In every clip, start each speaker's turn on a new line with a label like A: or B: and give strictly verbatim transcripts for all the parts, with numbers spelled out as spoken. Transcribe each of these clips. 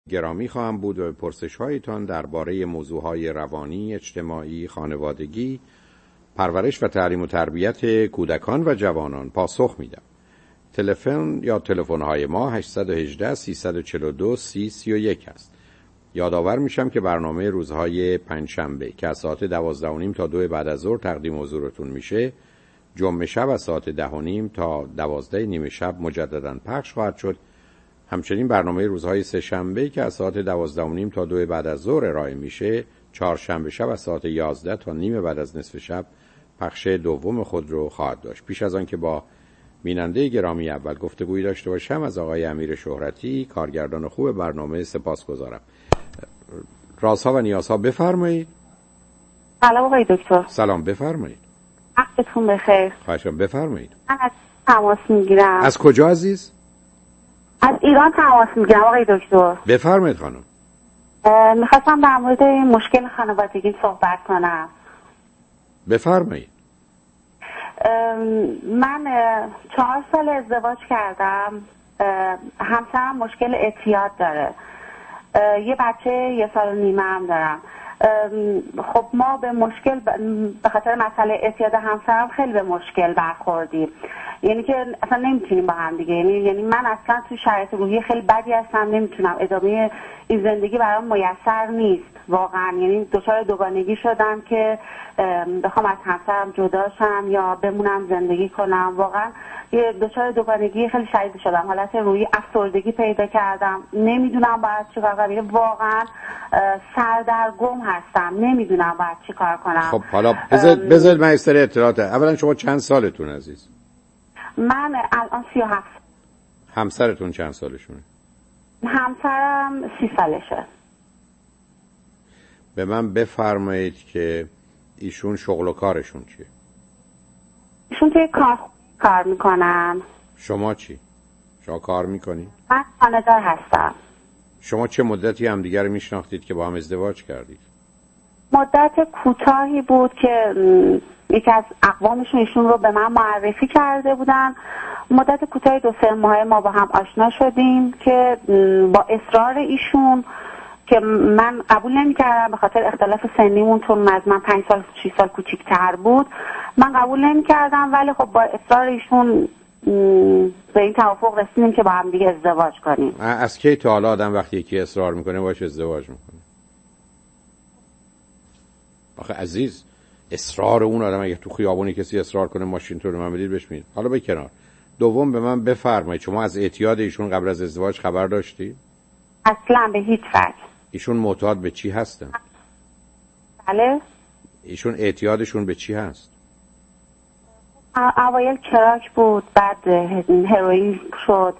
A: گرامی خواهم بود و به پرسش‌هایتان درباره موضوعهای روانی، اجتماعی، خانوادگی، پرورش و تعلیم و تربیت کودکان و جوانان پاسخ میدم. تلفن یا تلفن‌های ما هشت یک هشت سه چهار دو سی سی و یک است. یادآور میشم که برنامه روزهای پنجشنبه که از ساعت دوازده و نیم تا دو بعد از ظهر تقدیم حضورتون میشه، جمعه شب از ساعت ده و نیم تا دوازده نیمه شب مجددا پخش خواهد شد. همچنین برنامه روزهای سه شنبه که از ساعت دوازده و نیم تا دو بعد از ظهر ارائه میشه، چهارشنبه شب از ساعت یازده تا نیم بعد از نصف شب پخش دوم خود رو خواهد داشت. پیش از آن که با بیننده گرامی اول گفتگویی داشته باشم، از آقای امیر شهرتی، کارگردان خوب برنامه سپاسگزارم. رازها و نیازها بفرمایید.
B: سلام آقای دکتر.
A: سلام، بفرمایید.
B: وقتتون بخیر.
A: خواهش می‌کنم، بفرمایید.
B: من از تماس میگیرم.
A: از کجا عزیز؟
B: از ایران تماس میگیرم آقای دکتر.
A: بفرمایید خانم.
B: میخواستم در مورد مشکل خانوادگی صحبت کنم.
A: بفرمایید.
B: من چهار سال ازدواج کردم. همسرم مشکل اعتیاد داره. یه بچه یه سال و نیمه هم دارم. خب ما به مشکل به خاطر مسئله اعتیاد همسرم خیلی به مشکل برخوردیم. یعنی که اصلا نمیتونیم با هم دیگه، یعنی یعنی من اصلا تو شرایط روحی خیلی بدی هستم، نمیتونم ادامه این زندگی برام میسر نیست واقعا. یعنی دچار دوگانگی شدم که بخوام از همسرم جدا شم یا بمونم زندگی کنم. واقعا یه دچار دوگانگی خیلی شدید شدم، حالت روحی افسردگی پیدا کردم، نمیدونم باید چیکار کنم. واقعا سردرگم هستم، نمیدونم باید چیکار کنم.
A: خب حالا بذار بذار من استری اطلاعات. اولا شما چند سالتون عزیز؟
B: من الان سی و هفت.
A: همسرتون چند سالشونه؟
B: همسرم سی سالشه.
A: به من بفرمایید که ایشون شغل و کارشون چیه؟
B: ایشون توی کار کار میکنن.
A: شما چی؟ شما کار میکنید؟
B: من خانه‌دار هستم.
A: شما چه مدتی هم دیگر میشناختید که با هم ازدواج کردید؟
B: مدت کوتاهی بود که یکی از اقوامشون ایشون رو به من معرفی کرده بودن. مدت کوتاهی دو سه ماه ما با هم آشنا شدیم که با اصرار ایشون که من قبول نمی‌کردم به خاطر اختلاف سنیمون، چون از من پنج سال شش سال کوچیک‌تر بود، من قبول نمی‌کردم. ولی خب با اصرار ایشون به این توافق رسیدیم که با هم دیگه ازدواج کنیم.
A: از کی تا حالا آدم وقتی یکی اصرار میکنه باش ازدواج میکنه؟ آخه عزیز، اصرار اون آدم، اگه تو خیابونی کسی اصرار کنه ماشین تو رو من بدید بهش میدید. حالا به کنار. دوم به من بفرمایید شما از اعتیاد ایشون قبل از ازدواج خبر داشتی؟
B: اصلا به هیچ وجه.
A: ایشون معتاد به چی هستن؟
B: بله.
A: ایشون اعتیادشون به چی هست؟
B: اوایل کراک بود، بعد هروئین شد،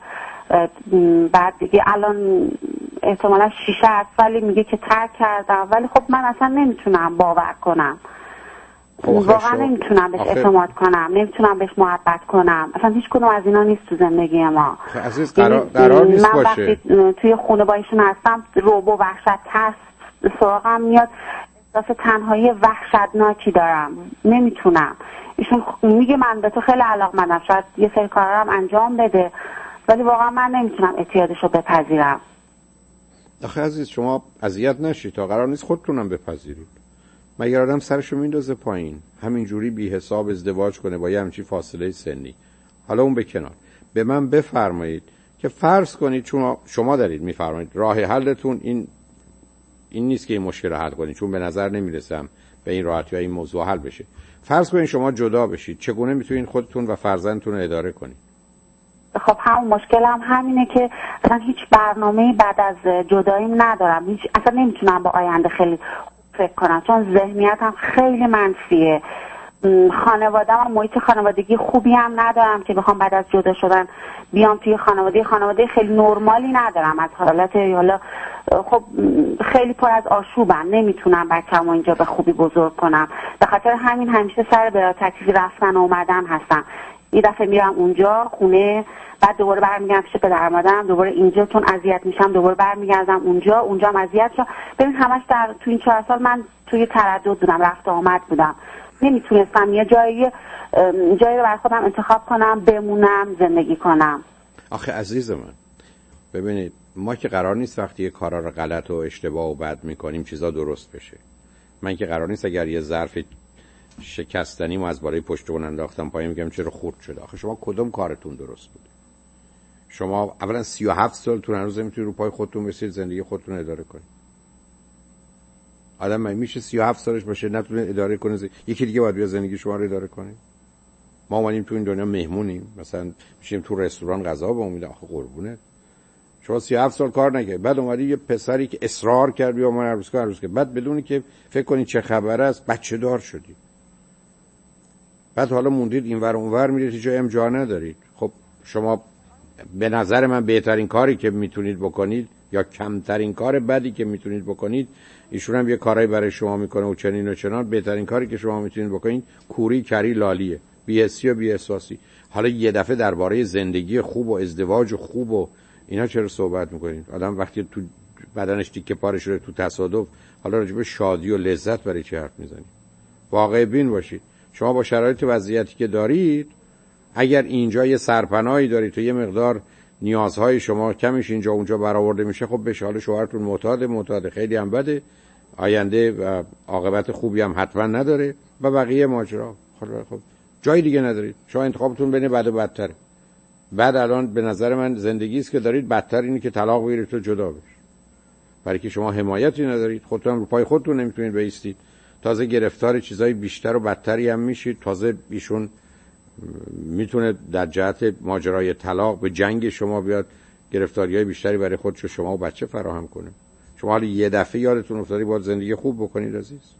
B: بعد دیگه الان احتمالا شیشه هست، ولی میگه که ترک کردم. ولی خب من اصلا نمیتونم باور کنم، واقعا نمیتونم بهش اعتماد کنم، نمیتونم بهش محبت کنم. اصلا هیچ کدوم از اینا نیست تو زندگی ما.
A: عزیز قرار, قرار نیست
B: من
A: باشه.
B: وقتی توی خونه با ایشون هستم رعب و وحشت ترس سراغم میاد، احساس تنهایی وحشتناکی دارم، نمیتونم. ایشون میگه من به تو خیلی علاقه‌مندم، شاید یه سری کارا هم انجام بده، ولی واقعا من نمیتونم اعتیادشو بپذیرم.
A: آخه عزیز شما اذیت نشید تا قرار نیست خودتونم بپذیرید. مگر آدم سرشو میندازه پایین همینجوری بی حساب ازدواج کنه با یه همچین فاصله سنی؟ حالا اون به کنار. به من بفرمایید که فرض کنید چون شما دارید میفرمایید راه حلتون این این نیست که این مشکل رو حل کنید، چون به نظر نمیرسم به این راحتی ها این موضوع حل بشه. فرض کنید شما جدا بشید، چگونه میتونید خودتون و فرزندتون رو اداره کنید؟
B: خب همون مشکل هم همینه که اصلا هیچ برنامه‌ای بعد از جداییم ندارم. هیچ اصلا نمیتونم با آینده خیلی فکر کنم، چون ذهنیتم خیلی منفیه. خانواده‌ام هم محیط خانوادگی خوبی هم ندارم که بخوام بعد از جدا شدن بیام توی خانواده خانواده خیلی نرمالی ندارم. از حالت حالا خب خیلی پر از آشوبم، نمیتونم بچه‌مو اینجا به خوبی بزرگ کنم. به خاطر همین همیشه سر برای تکلیف رفتن و اومدن هستم. یه دفعه میرم اونجا خونه، بعد دوباره برمیگردم پیش پدر مادرم، دوباره اینجا چون اذیت میشم دوباره برمیگردم اونجا، اونجا هم اذیت شدم. ببین همش در تو این چهار سال من توی تردد بودم، رفت و آمد بودم، نمیتونستم یه جایی جایی رو برای خودم انتخاب کنم بمونم زندگی کنم.
A: آخه عزیز من ببینید ما که قرار نیست وقتی یه کارا رو غلط و اشتباه و بد میکنیم چیزا درست بشه. من که قرار نیست اگر یه ظرف شکستنی ما از بالای پشت اون انداختم پایین میگم چرا خورد شده. آخه شما کدوم کارتون درست بود؟ شما اولا سی و هفت سالتون هنوز نمیتونید رو پای خودتون بسید زندگی خودتون اداره کنید. آدم من میشه سی و هفت سالش باشه نتونه اداره کنه زی... یکی دیگه باید بیا زندگی شما رو اداره کنه. ما اومدیم تو این دنیا مهمونیم، مثلا میشیم تو رستوران غذا به امید آخه قربونه شما سی و هفت سال کار نکرد، بعد اومدی یه پسری که اصرار کرد بیا من عروس کار عروس که بعد بدونی که فکر کنی چه خبره است بچه دار شدی، بعد حالا موندید اینور اونور میرید هیچ جای هم جا ندارید. خب شما به نظر من بهترین کاری که میتونید بکنید یا کمترین کار بدی که میتونید بکنید، ایشون هم یه کارایی برای شما میکنه و چنین و چنان، بهترین کاری که شما میتونید بکنید کوری کری لالیه، بی‌حسی و بی‌احساسی. حالا یه دفعه درباره زندگی خوب و ازدواج خوب و اینا چرا صحبت میکنید؟ آدم وقتی تو بدنش تیکه پاره شده تو تصادف، حالا راجع به شادی و لذت برای چی حرف میزنید؟ واقع بین باشید. شما با شرایط وضعیتی که دارید، اگر اینجا یه سرپناهی دارید تو یه مقدار نیازهای شما کمیش اینجا اونجا برآورده میشه، خب به حال شوهرتون معتاد معتاد خیلی هم بده، آینده و عاقبت خوبی هم حتما نداره و بقیه ماجرا. خب جای دیگه ندارید، شما انتخابتون بین بد و بدتره. بعد الان به نظر من زندگی است که دارید بدتر اینه که طلاق بگیرید تو جدا بشید، برای که شما حمایتی ندارید، خودتون رو پای خودتون نمیتونید بایستید، تازه گرفتار چیزای بیشتر و بدتری هم میشید. تازه ایشون میتونه در جهت ماجرای طلاق به جنگ شما بیاد، گرفتاریای بیشتری برای خودش و شما و بچه فراهم کنه. شما حالا یه دفعه یادتون افتادی باید زندگی خوب بکنید عزیز.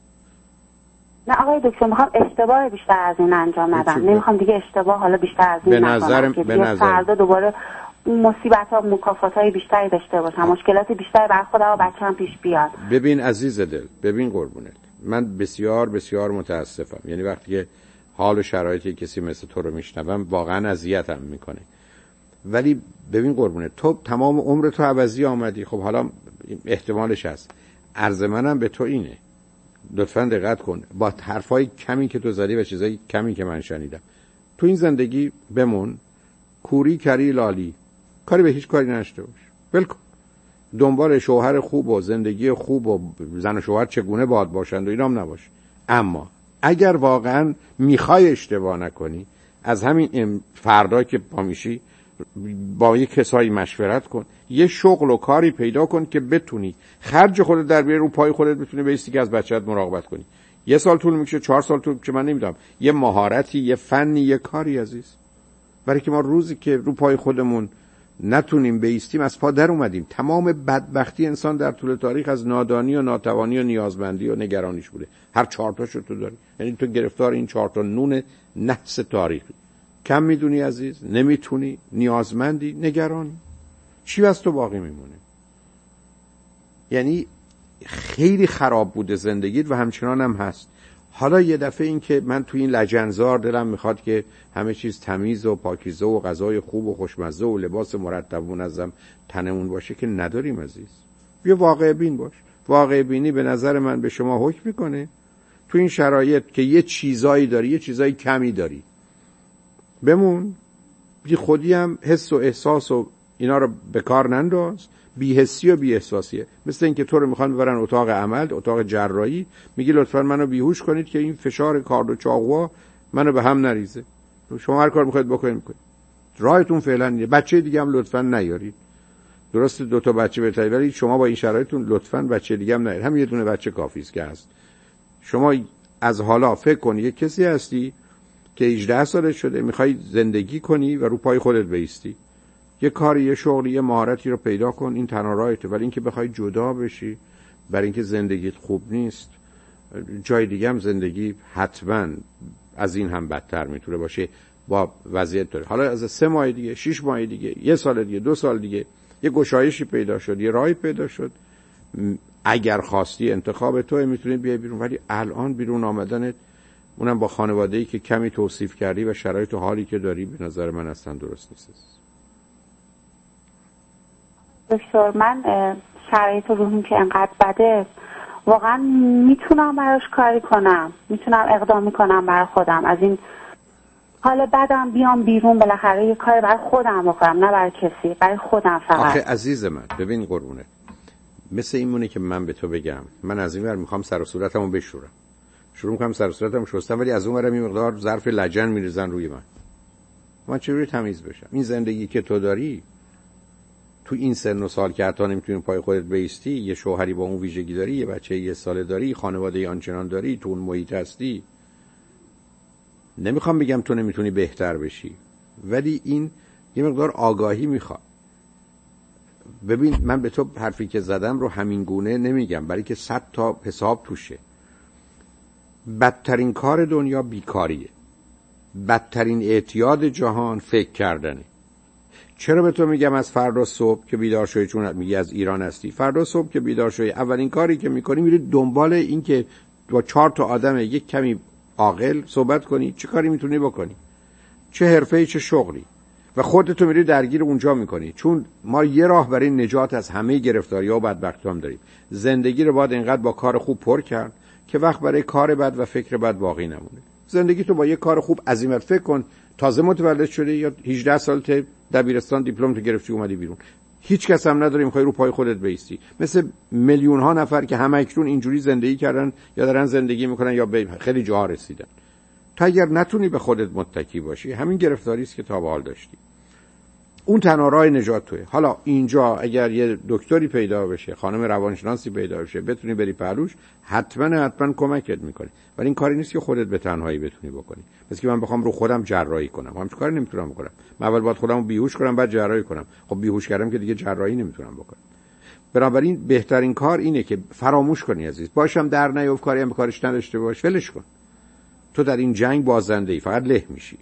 B: نه آقای دکتر، میخوام اشتباه بیشتر از این انجام ندم، نمیخوام دیگه اشتباه حالا بیشتر از این نکنم که دیگه فردا دوباره مصیبت ها مکافات های بیشتری داشته باشم، مشکلات بیشتری بر خودم و بچه‌ام پیش بیاد.
A: ببین عزیز دل، ببین قربونت، من بسیار بسیار متاسفم، یعنی وقتی که حال و شرایطی کسی مثل تو رو میشنوم واقعا اذیتم میکنه. ولی ببین قربونت، تو تمام عمر تو عوضی آمدی، خب حالا احتمالش هست. عرض منم به تو اینه، لطفاً دقت کن با حرفای کمی که تو زدی و چیزای کمی که من شنیدم، تو این زندگی بمون، کوری کری لالی، کاری به هیچ کاری نشته باش، بلکن دنبال شوهر خوب و زندگی خوب و زن و شوهر چگونه باید باشند و اینام نباش. اما اگر واقعا میخوای اشتباه نکنی، از همین فردا که پا میشی با یه کسایی مشورت کن، یه شغل و کاری پیدا کن که بتونی خرج خودت در بیاری، رو پای خودت بتونی بایستی که از بچه‌ت مراقبت کنی. یه سال طول میکشه، چهار سال طول میکشه، من نمیدونم، یه مهارتی، یه فنی، یه کاری عزیز. برای که ما روزی که رو پای خودمون نتونیم بایستیم از پا در اومدیم. تمام بدبختی انسان در طول تاریخ از نادانی و ناتوانی و نیازمندی و نگرانیش بوده. هر چهار تاشو تو داری، یعنی تو گرفتار این چهار تا نون نحس تاریخی. کم میدونی عزیز، نمیتونی، نیازمندی، نگرانی، چی از تو باقی میمونه؟ یعنی خیلی خراب بوده زندگیت و همچنان هم هست. حالا یه دفعه این که من تو این لجنزار دلم میخواد که همه چیز تمیز و پاکیزه و غذای خوب و خوشمزه و لباس مرتب و منظم تنمون باشه که نداریم عزیز. بیا واقع بین باش. واقع بینی به نظر من به شما حکم میکنه تو این شرایط که یه چیزایی داری، یه چیزایی کمی داری، بمون. بی خودی هم حس و احساس و اینا رو به کار ننداز. بی حسی و بی احساسیه. مثل این که تو رو میخوان ببرن اتاق عمل، اتاق جراحی، میگی لطفاً منو بیهوش کنید که این فشار کارد و چاقوها منو به هم نریزه. شما هر کار میخواید بکنید میکنید. راهتون فعلا اینه. بچه دیگه هم لطفاً نیارید. درسته دو تا بچه بهتره، ولی شما با این شرایطتون لطفاً بچه دیگه هم نیارید. هم یه دونه بچه کافیه که هست. شما از حالا فکر کنی یه کسی هستی که هجده سالت شده، میخوای زندگی کنی و رو پای خودت بایستی. یه کاری، یه شغلی، یه مهارتی رو پیدا کن، این تنها راهته. ولی اینکه بخوای جدا بشی برای اینکه زندگیت خوب نیست، جای دیگه هم زندگی حتما از این هم بدتر میتونه باشه با وضعیت داره. حالا از سه ماه دیگه، شش ماه دیگه، یه سال دیگه، دو سال دیگه یه گشایشی پیدا شد، یه راهی پیدا شد، اگر خواستی انتخاب توئه، میتونی بیای بیرون. ولی الان بیرون آمدنت، اونم با خانواده‌ای که کمی توصیف کردی و شرایط و حالی که داری، به نظر من اصلا درست نیست.
B: دکتر، من شرایط روحیم که انقدر بده، واقعا میتونم براش کاری کنم، میتونم اقدامی کنم برای خودم. از این حالا بعدم بیام بیرون بالاخره یه کاری برای خودم بکنم، نه برای کسی، برای خودم فقط.
A: آخه عزیز من ببین قربونه، مثل این مونه که من به تو بگم من از این ور میخوام سر و صورتمو بشورم، شروع میکنم سر و صورتمو شستم، ولی از اون ورم یه مقدار ظرف لجن میریزن روی من. من چجوری تمیز بشم؟ این زندگی که تو داری تو این سن و سال که حتی نمیتونی پای خودت بایستی، یه شوهری با اون ویژگی داری، یه بچه یه ساله داری، خانواده آنچنان داری، تو اون محیط هستی، نمیخوام بگم تو نمیتونی بهتر بشی، ولی این یه مقدار آگاهی میخواد. ببین من به تو حرفی که زدم رو همین گونه نمیگم، برای که صد تا حساب توشه. بدترین کار دنیا بیکاریه، بدترین اعتیاد جهان فکر کردنه. چرا به تو میگم از فردا صبح که بیدار شوی، چون میگی از ایران هستی، فردا صبح که بیدار شوی اولین کاری که میکنی میری دنبال این که با چهار تا آدم یک کمی عاقل صحبت کنی، چه کاری میتونی بکنی، چه حرفه‌ای چه شغلی، و خودتو میری درگیر اونجا میکنی. چون ما یه راه برای نجات از همه گرفتاری‌ها و بدبختی‌ها هم داریم. زندگی رو باید اینقدر با کار خوب پر کرد که وقت برای کار بد و فکر بد باقی نمونه. زندگی تو با یه کار خوب عزیمت فکر کن. تازه متولد شده یا هجده سال ته دبیرستان دیپلم تو گرفتی اومدی بیرون، هیچ کس هم نداری میخوای رو پای خودت بایستی، مثل میلیون ها نفر که همه اکنون اینجوری زندگی کردن یا دارن زندگی میکنن یا به خیلی جاها رسیدن. تا اگر نتونی به خودت متکی باشی، همین گرفتاری است که تا به حال داشتی. اون تنها راه نجات توئه. حالا اینجا اگر یه دکتری پیدا بشه، خانم روانشناسی پیدا بشه، بتونی بری پهلوش، حتما حتما کمکت میکنه. ولی این کاری نیست که خودت به تنهایی بتونی بکنی. مثل که من بخوام رو خودم جراحی کنم، همچین کاری نمیتونم بکنم. من اول باید خودمو بیهوش کنم بعد جراحی کنم. خب بیهوش کردم که دیگه جراحی نمیتونم بکنم. بنابراین بهترین کار اینه که فراموش کنی عزیز. باشم در نیفت، کاری هم به کارش نداشته باش، ولش کن. تو در این جنگ بازنده ای، فقط له میشی.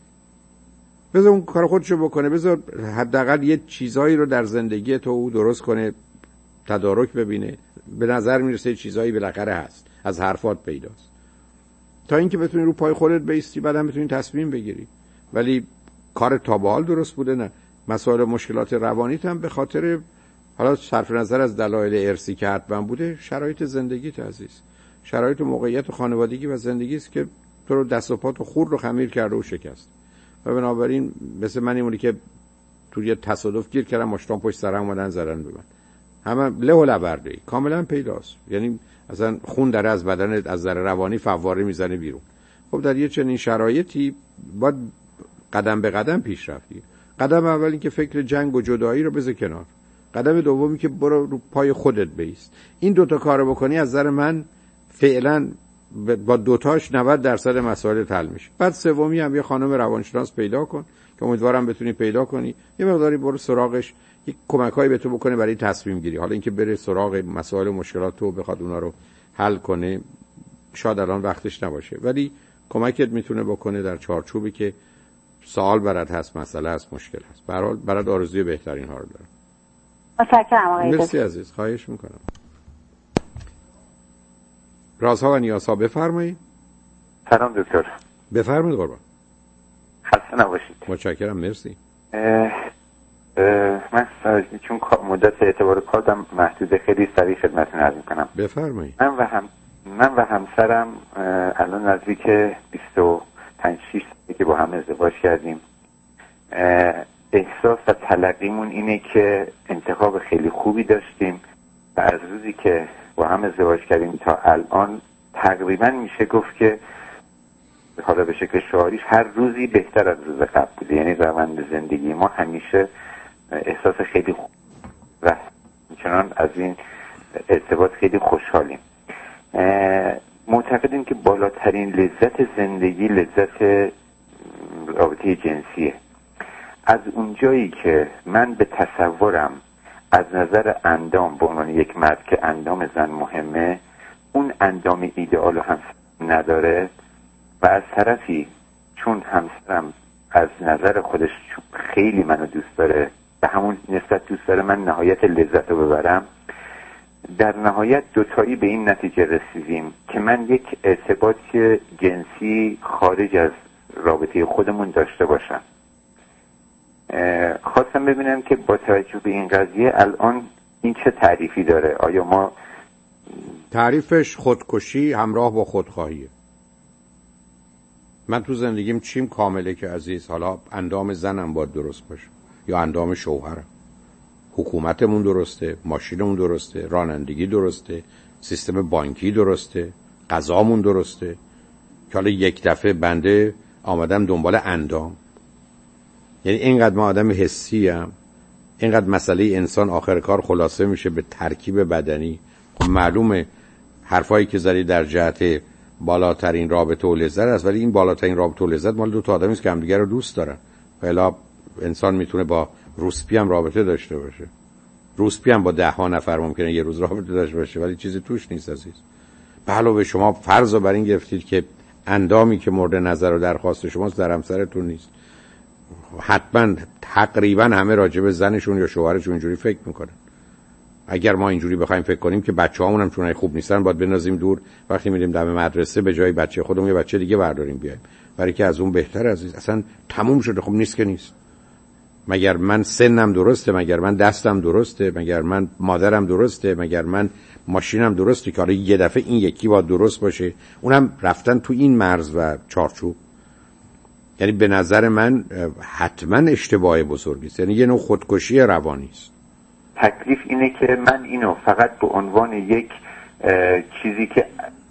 A: بذار اون کار خودشو بکنه، بذار حداقل یه چیزایی رو در زندگی تو درست کنه، تدارک ببینه. به نظر میرسه چیزایی بالاخره هست، از حرفات پیداست، تا اینکه بتونی رو پای خودت بایستی، بعدم بتونی تصمیم بگیری. ولی کار تا به حال درست بوده؟ نه. مسائل مشکلات روانیت هم به خاطر، حالا صرف نظر از دلایل ارثی که حتما بوده، شرایط زندگیت عزیز، شرایط و موقعیت خانوادگی و زندگی است که تو رو دست و پات و خورد رو خمیر کرده و شکست. و بنابراین مثل من اینمونی که تو یه تصادف گیر کردم، ماشین پشت سرم اومدن زدن به من، همه له و لورده کاملا پیداست. یعنی اصلا خون داره از بدنت از نظر روانی فواره میزنه بیرون. خب در یه چنین شرایطی باید قدم به قدم پیش رفتی. قدم اول این که فکر جنگ و جدایی رو بذار کنار. قدم دومی که برو رو پای خودت بایست. این دوتا کارو بکنی از نظر من فعلا با دوتاش نود درصد مسائل حل میشه. بعد سومی هم یه خانم روانشناس پیدا کن که امیدوارم بتونی پیدا کنی، یه مقداری برو سراغش، یه کمکایی به تو بکنه برای تصمیم گیری. حالا اینکه بره سراغ مسائل و مشکلات تو بخواد اونا رو حل کنه، شاید الان وقتش نباشه، ولی کمکت میتونه بکنه در چارچوبی که سوال برات هست، مسئله هست، مشکل هست. به هر حال برات آرزوی بهترین ها رو دارم.
B: متشکرم آقای دکتر.
A: مرسی عزیز، خواهش میکنم. رازها و نیازها بفرمایید.
C: سلام دکتر.
A: بفرمایید قربان.
C: خسته نباشید.
A: متشکرم، مرسی.
C: اه اه من چون مدت اعتبار کارم محدوده، خیلی سریع خدمتتون عرض میکنم.
A: بفرمایید.
C: من و هم من و همسرم الان نزدیک بیست و پنج شش ساله که با هم ازدواج کردیم. احساس و تلقیمون اینه که انتخاب خیلی خوبی داشتیم و از روزی که با هم ازدواج کردیم تا الان تقریبا میشه گفت که حالا به شکل شعاریش هر روزی بهتر از روز قبل بوده. یعنی روند زندگی ما همیشه احساس خیلی خوب و چنان از این ارتباط خیلی خوشحالیم. معتقدیم که بالاترین لذت زندگی لذت رابطه جنسیه. از اونجایی که من به تصورم از نظر اندام به عنوان یک مرد که اندام زن مهمه، اون اندام ایدئال هم نداره و از طرفی چون همسرم از نظر خودش خیلی منو دوست داره به همون نسبت دوست داره من نهایت لذت رو ببرم، در نهایت دوتایی به این نتیجه رسیدیم که من یک ارتباط جنسی خارج از رابطه خودمون داشته باشم. خواستم ببینم که با توجه به این قضیه الان این چه تعریفی داره؟ آیا ما
A: تعریفش خودکشی همراه با خودخواهیه. من تو زندگیم چیم کامله که عزیز؟ حالا اندام زنم باید درست باشه یا اندام شوهرم. حکومتمون درسته، ماشینمون درسته، رانندگی درسته، سیستم بانکی درسته، غذامون درسته، که حالا یک دفعه بنده آمدم دنبال اندام. یعنی اینقدر ما آدم حسی ام، اینقدر مسئله انسان آخر کار خلاصه میشه به ترکیب بدنی. خب معلومه حرفایی که زدی در جهت بالاترین رابطه و لذت است، ولی این بالاترین رابطه و لذت مال دو تا آدمی است که همدیگه رو دوست دارن. حالا انسان میتونه با روسپی هم رابطه داشته باشه، روسپی هم با ده ها نفر ممکنه یه روز رابطه داشته باشه، ولی چیزی توش نیست عزیز. به علاوه شما فرض رو بر این گرفتید که اندامی که مورد نظر و درخواست شماست در همسرتون نیست. حتما تقریبا همه راجع به زنشون یا شوهرشون اینجوری فکر میکنن. اگر ما اینجوری بخوایم فکر کنیم که بچه‌هامون هم چون خوب نیستن باید بنازیم دور، وقتی میریم دم مدرسه به جای بچه خودمون یه بچه دیگه برداریم بیایم، برای که از اون بهتر عزیز. اصلا تموم شده. خب نیست که نیست. مگر من سنم درسته؟ مگر من دستم درسته؟ مگر من مادرم درسته؟ مگر من ماشینم درسته که حالا یه دفعه این یکی باید درست باشه؟ اونم رفتن تو این مرز و چارچوب. یعنی به نظر من حتما اشتباه بزرگی است. یعنی یه نوع خودکشی روانی است.
C: تکلیف اینه که من اینو فقط به عنوان یک چیزی که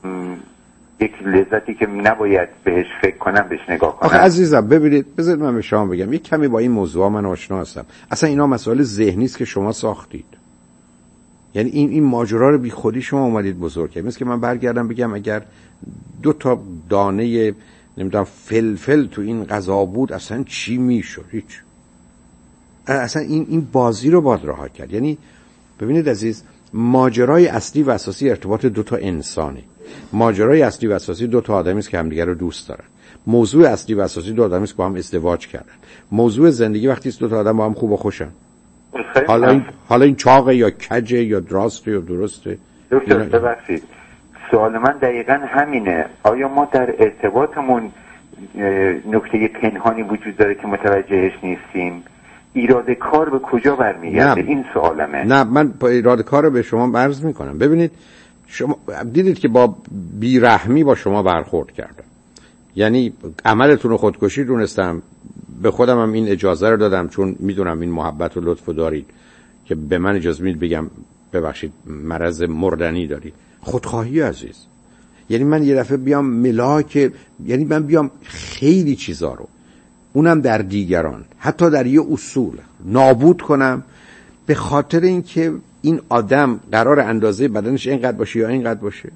C: یک لذتی که نباید بهش فکر کنم بهش نگاه کنم.
A: آخه عزیزم ببینید، بذارید من به شما بگم، یک کمی با این موضوع من آشنا هستم. اصلا اینا مسائل ذهنی است که شما ساختید. یعنی این این ماجرا رو بی خودی شما اومدید بزرگ کردید. مثل که من برگردم بگم اگر دو تا دانه نمیدونم فلفل تو این غذا بود اصلا چی میشد؟ هیچ. اصلا این این بازی رو باید رها کرد. یعنی ببینید عزیز، ماجرای اصلی و اساسی ارتباط دو تا انسانه. ماجرای اصلی و اساسی دو تا آدمی است که همدیگه رو دوست دارن. موضوع اصلی و اساسی دو آدمی است که با هم ازدواج کردن. موضوع زندگی وقتی است دو تا آدم با هم خوب و خوشن. حالا این حالا این چاقه یا کجه یا دراسته یا درسته.
C: دکتر ببخشید، سوال من دقیقاً همینه. آیا ما در ارتباطمون نکته پنهانی وجود داره که متوجهش نیستیم؟ ایراد کار به کجا برمیگرده؟ این سوالمه.
A: نه، من ایراد کار رو به شما عرض میکنم. ببینید شما دیدید که با بیرحمی با شما برخورد کردم، یعنی عملتون رو خودکشی دونستم. به خودم هم این اجازه رو دادم چون میدونم این محبت و لطف دارید که به من اجازه میدید بگم ببخشید مرض مردنی دارید. خودخواهی عزیز. یعنی من یه دفعه بیام ملاک، یعنی من بیام خیلی چیزا رو اونم در دیگران حتی در یه اصول نابود کنم به خاطر اینکه این آدم قرار اندازه بدنش اینقدر باشه یا اینقدر باشه.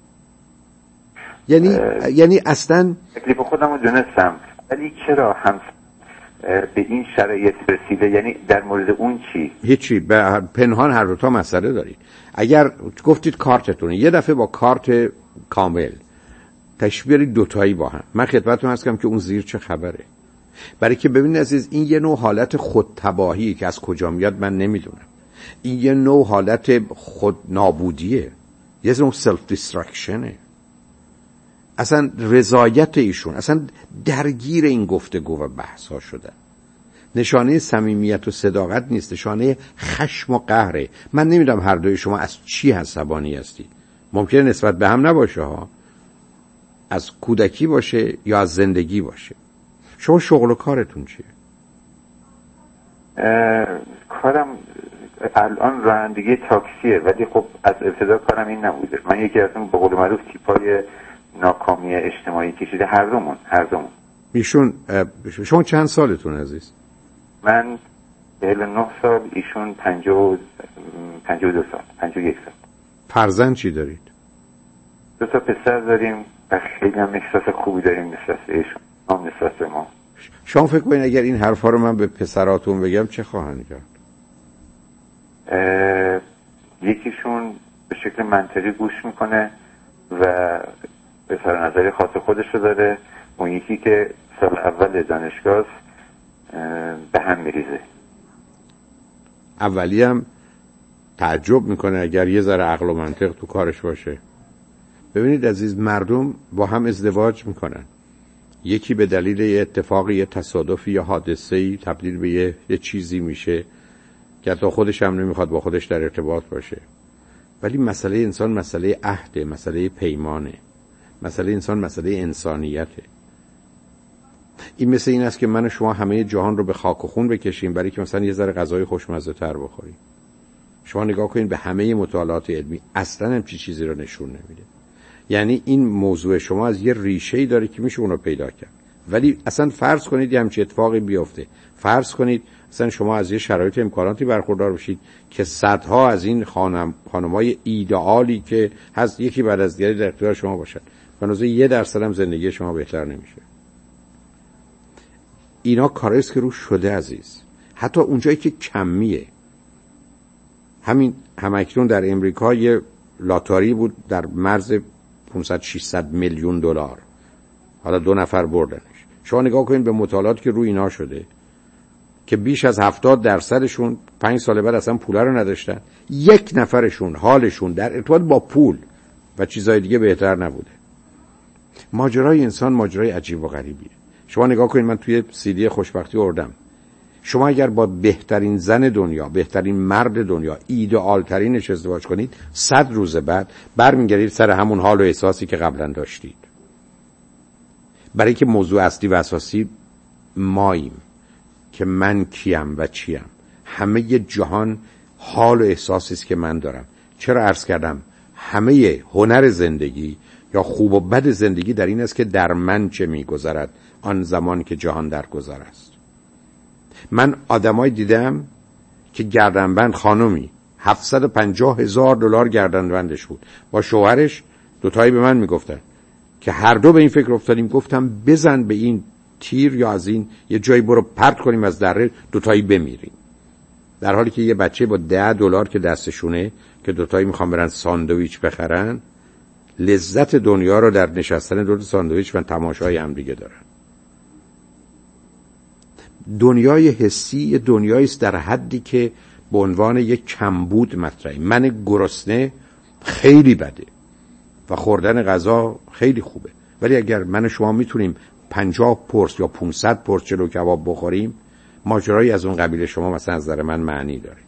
A: یعنی یعنی اصلا
C: تکلیف خودم رو دونستم، ولی چرا هم به این شرایط رسیده؟ یعنی در مورد اون چی؟ هیچی.
A: به پنهان هر دو تا مسئله دارید. اگر گفتید کارتتونه، یه دفعه با کارت کامل تشبیه دوتایی با هم، من خدمتتون هستم که اون زیر چه خبره. برای که ببینید عزیز، این یه نوع حالت خودتباهی که از کجا میاد من نمیدونم. این یه نوع حالت خود نابودیه، یه نوع سلف دیسترکشنه. اصلا رضایت ایشون اصلا درگیر این گفتگو و بحث ها شدن. نشانه صمیمیت و صداقت نیست، نشانه خشم و قهره. من نمیدونم هر دوی شما از چی عصبانی هستید. ممکنه نسبت به هم نباشه ها، از کودکی باشه یا از زندگی باشه. شما شغل و کارتون چیه؟
C: کارم الان رانندگی تاکسیه، ولی خب از ابتدا کارم این نبوده. من یکی از اون به قول معروف تیپای ناکامی اجتماعی کشیده هر دومون هر دومون.
A: ایشون شما چند سالتون عزیز؟
C: من چهل و نه سال، ایشون پنجاه و دو سال، پنجاه و یک سال.
A: فرزند چی دارید؟
C: دو تا پسر داریم و خیلی هم احساس خوبی داریم نسبت به ایشون، هم نسبت به ما.
A: شما فکر کنید اگر این حرفا رو من به پسراتون بگم چه خواهند کرد؟
C: یکیشون به شکل منطقی گوش میکنه و اظهار نظری خاص خودش رو داره، اون یکی که سال اول دانشگاه به هم میریزه.
A: اولی هم تعجب میکنه اگر یه ذره عقل و منطق تو کارش باشه. ببینید عزیز، مردم با هم ازدواج میکنن، یکی به دلیل یه اتفاقی، یه تصادفی یا حادثه‌ای تبدیل به یه, یه چیزی میشه که حتی خودش هم نمیخواد با خودش در ارتباط باشه. ولی مسئله انسان مسئله عهده، مسئله پیمانه. مسئله انسان مسئله انسانیته. این مثل این است که من و شما همه جهان رو به خاک و خون بکشیم برای که مثلا یه ذره غذای خوشمزه تر بخوریم. شما نگاه کنید به همه مطالعات علمی، اصلا هم چی چیزی رو نشون نمیده. یعنی این موضوع شما از یه ریشه‌ای داره که میشه اون رو پیدا کرد. ولی اصلا فرض کنید یه همچین اتفاقی بیفته، فرض کنید اصلا شما از یه شرایط امکاناتی برخوردار بشید که صدها از این خانم خانمای ایدئالی که هست یکی بعد از دیگری در اختیار شما باشن، بنابراین یه درصد هم زندگی شما بهتر نمیشه. اینا کاری است که رو شده عزیز. حتی اونجایی که کمیه، همین همکنون در امریکا یه لاتاری بود در مرز پانصد ششصد میلیون دلار، حالا دو نفر بردنش. شما نگاه کنید به مطالعات که روی اینا شده که بیش از هفتاد درصدشون پنج سال بعد اصلا پول رو نداشتن. یک نفرشون حالشون در ارتباط با پول و چیزهای دیگه بهتر نبوده. ماجرای انسان ماجرای عجیب و غریبیه. شما نگاه کنید، من توی سیدی خوشبختی آوردم، شما اگر با بهترین زن دنیا، بهترین مرد دنیا، ایدئال ترینش ازدواج کنید، صد روز بعد برمیگردید سر همون حال و احساسی که قبلا داشتید. برای که موضوع اصلی و اساسی ماییم که من کیم و چیم. همه جهان حال و احساسی است که من دارم. چرا عرض کردم همه هنر زندگی یا خوب و بد زندگی در این است که در من چه می‌گذرد آن زمان که جهان در گذر است. من آدمای دیدم که گردنبند، خانومی هفتصد و پنجاه هزار دلار گردنبندش بود، با شوهرش دوتایی به من میگفتن که هر دو به این فکر افتادیم، گفتم بزن به این تیر یا از این یه جایی برو پرت کنیم از دره، دوتایی بمیریم. در حالی که یه بچه با ده دلار که دستشونه که دوتایی میخوان برن ساندویچ بخرن، لذت دنیا رو در نشستن دور ساندویچ و تماشای هم دیگه دارن. دنیای حسی دنیایی است در حدی که به عنوان یک کمبود مطرحه. من گرسنه خیلی بده و خوردن غذا خیلی خوبه، ولی اگر من و شما میتونیم پنجاه پرس یا پانصد پرس چلو کباب بخوریم، ماجرایی از اون قبیل شما مثلا از نظر من معنی داره.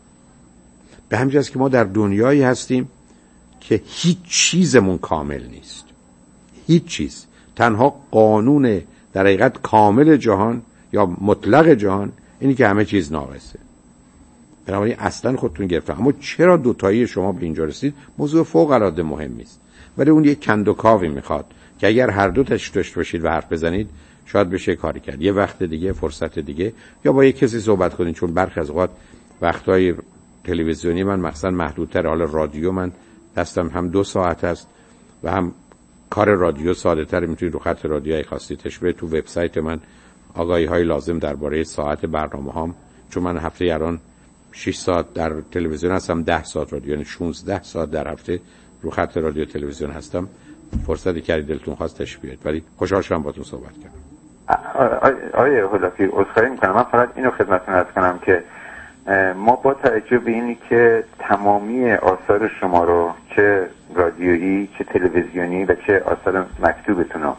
A: به همین جاست که ما در دنیایی هستیم که هیچ چیزمون کامل نیست، هیچ چیز. تنها قانون در حقیقت کامل جهان یا مطلق جهان اینی که همه چیز ناقصه. بنابراین اصلا خودتون گرفتن. اما چرا دوتایی شما به اینجا رسید موضوع فوق العاده مهمی است، ولی اون یک کندوکاوی میخواد که اگر هر دو تاش داشته باشید و حرف بزنید شاید بشه کاری کرد. یه وقت دیگه، فرصت دیگه، یا با یک کسی صحبت کنید، چون برخی از اوقات وقتای تلویزیونی من مثلا محدودتر، حالا رادیو من دستم هم دو ساعت است و هم کار رادیو ساده تر، میتونید رو خط رادیویی خواستید تشبیه تو وبسایت من آگاهی های لازم درباره ساعت برنامه هام، چون من هفته الان شش ساعت در تلویزیون هستم، ده ساعت رادیو، یعنی شانزده ساعت در هفته رو خط رادیو تلویزیون هستم. فرصتی که دلتون خواست تشبیه، ولی خوشحال شدم باهاتون صحبت کردم.
C: آیه هولافی عذرخواهی میکنم، من فقط اینو خدمتتون عرض کنم که ما با توجه به اینی که تمامی آثار شما رو، چه رادیویی چه تلویزیونی و چه آثار مکتوبتون رو،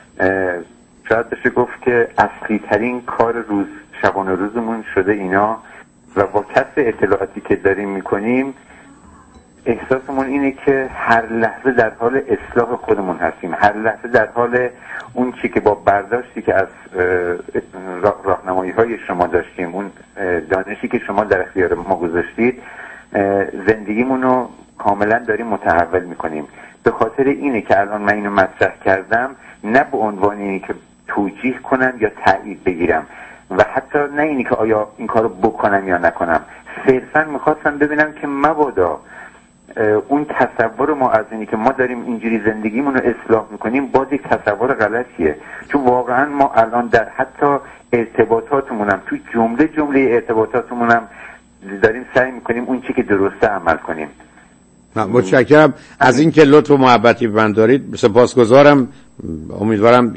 C: شاید بشه گفت که اصلی ترین کار روز شبانه روزمون شده اینا، و با کسب اطلاعاتی که داریم میکنیم احساسمون اینه که هر لحظه در حال اصلاح خودمون هستیم، هر لحظه در حال اون چی که با برداشتی که از راهنمایی های شما داشتیم، اون دانشی که شما در اختیار ما گذاشتید، زندگیمون رو کاملا داریم متحول میکنیم. به خاطر اینه که الان من اینو مطرح کردم، نه به عنوان اینی که توجیه کنم یا تایید بگیرم، و حتی نه اینی که آیا این کارو بکنم یا نکنم، صرفا میخواستم ببینم که مبادا اون تصور ما از اینی که ما داریم اینجوری زندگیمون رو اصلاح میکنیم باز یک تصور غلطیه. چون واقعا ما الان در حتی ارتباطاتمونم، تو جمله جمله ارتباطاتمونم داریم سعی میکنیم اون چی که درسته عمل کنیم.
A: متشکرم از این که لطف و محبتی به من دارید، سپاسگزارم. امیدوارم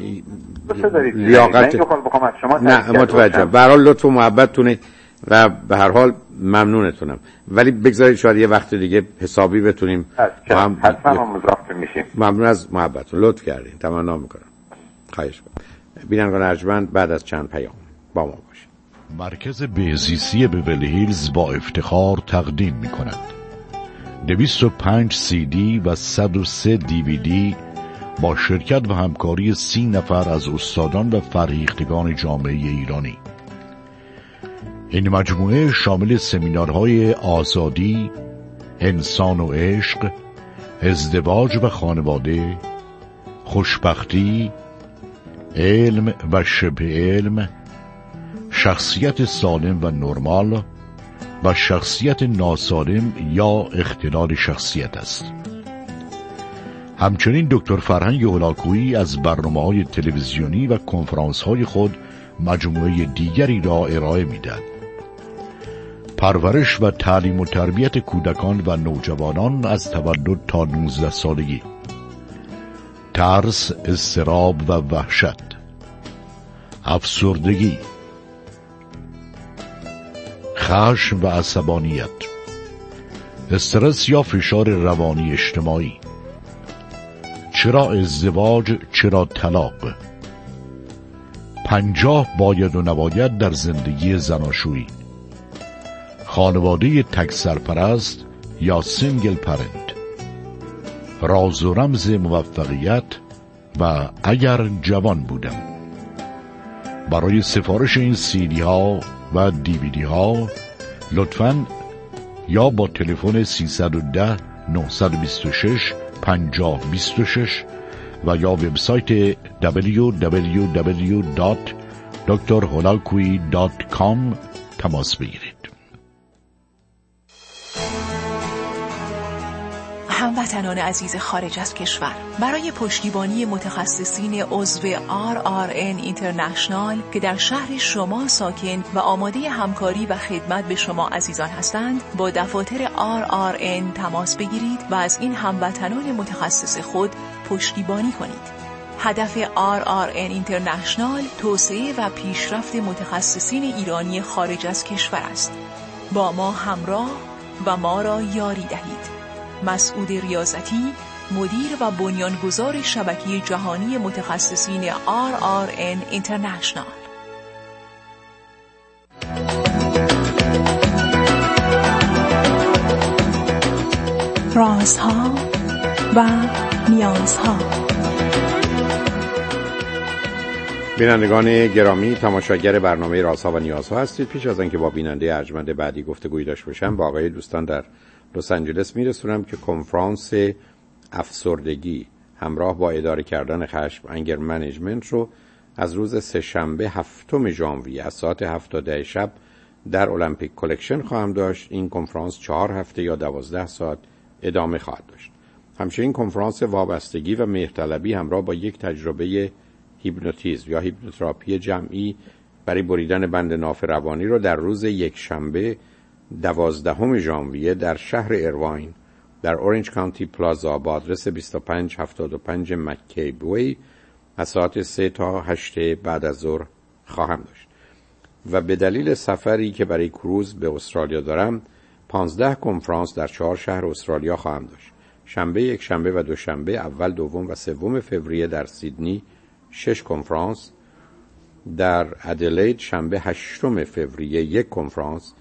A: لیاقت نه متوجه به هر حال لطف و محبتتونه و به هر حال ممنونتونم، ولی بگذارید شاید یه وقت دیگه حسابی بتونیم
C: هم حتما مضافه میشیم.
A: ممنون از محبتتون، لطف کردین، تمنا میکنم. خواهش میکنم. بینندگان ارجمند، بعد از چند پیام با ما باشید.
D: مرکز بهزیستی بیولی هیلز با افتخار تقدیم میکند دویست و پنج سی دی و صد و سه دی وی دی با شرکت و همکاری سی نفر از استادان و فرهیختگان جامعه ایرانی. این مجموعه شامل سمینارهای آزادی، انسان و عشق، ازدواج و خانواده، خوشبختی، علم و شبه علم، شخصیت سالم و نرمال و شخصیت ناسالم یا اختلال شخصیت است. همچنین دکتر فرهنگ هولاکویی از برنامه‌های تلویزیونی و کنفرانس‌های خود مجموعه دیگری را ارائه می‌دهد. پرورش و تعلیم و تربیت کودکان و نوجوانان از تولد تا نوزده سالگی، ترس، اضطراب و وحشت، افسردگی، خشم و عصبانیت، استرس یا فشار روانی اجتماعی، چرا ازدواج، چرا طلاق، پنجاه باید و نباید در زندگی زناشویی، خانواده تک سرپرست یا سینگل پرنت، راز و رمز موفقیت و اگر جوان بودم. برای سفارش این سیدی ها و دیویدی ها لطفاً یا با تلفن سیصد و ده نهصد و بیست و شش پنجاه بیست و شش و یا وبسایت دبلیو دبلیو دبلیو دات دکتر هولاکویی دات کام تماس بگیرید.
E: هموطنان عزیز خارج از کشور، برای پشتیبانی متخصصین عضو آر آر ان اینترنشنال که در شهر شما ساکن و آماده همکاری و خدمت به شما عزیزان هستند، با دفاتر آر آر ان تماس بگیرید و از این هموطنان متخصص خود پشتیبانی کنید. هدف آر آر ان اینترنشنال توسعه و پیشرفت متخصصین ایرانی خارج از کشور است. با ما همراه و ما را یاری دهید. مسعود ریاضتی، مدیر و بنیانگذار شبکه جهانی متخصصین آر آر ان اینترنشنال. رازها و نیازها.
A: بینندگان گرامی، تماشاگر برنامه رازها و نیازها هستید. پیش از آنکه با بیننده ارجمند بعدی گفتگویی داشته باشم، با آقای دوستان در لس آنجلس میرسونم که کنفرانس افسردگی همراه با اداره کردن خشم، انگر منیجمنت رو از روز سه شنبه هفتم ژانویه از ساعت هفت تا ده شب در المپیک کلکشن خواهم داشت. این کنفرانس چهار هفته یا دوازده ساعت ادامه خواهد داشت. همچنین کنفرانس وابستگی و مهرطلبی همراه با یک تجربه هیپنوتیزم یا هیپنوتراپی جمعی برای بریدن بند ناف روانی رو در روز یک شنبه دوازدهم ژانویه در شهر ایرواین در اورنج کانتی پلازا با آدرس بیست و پنج هفتاد و پنج مککیب وی از ساعت سه تا هشت بعد از ظهر خواهم داشت. و به دلیل سفری که برای کروز به استرالیا دارم، پانزده کنفرانس در چهار شهر استرالیا خواهم داشت. شنبه، یک شنبه و دو شنبه اول، دوم و سوم فوریه در سیدنی شش کنفرانس، در ادلید شنبه هشتم فوریه یک کنفرانس،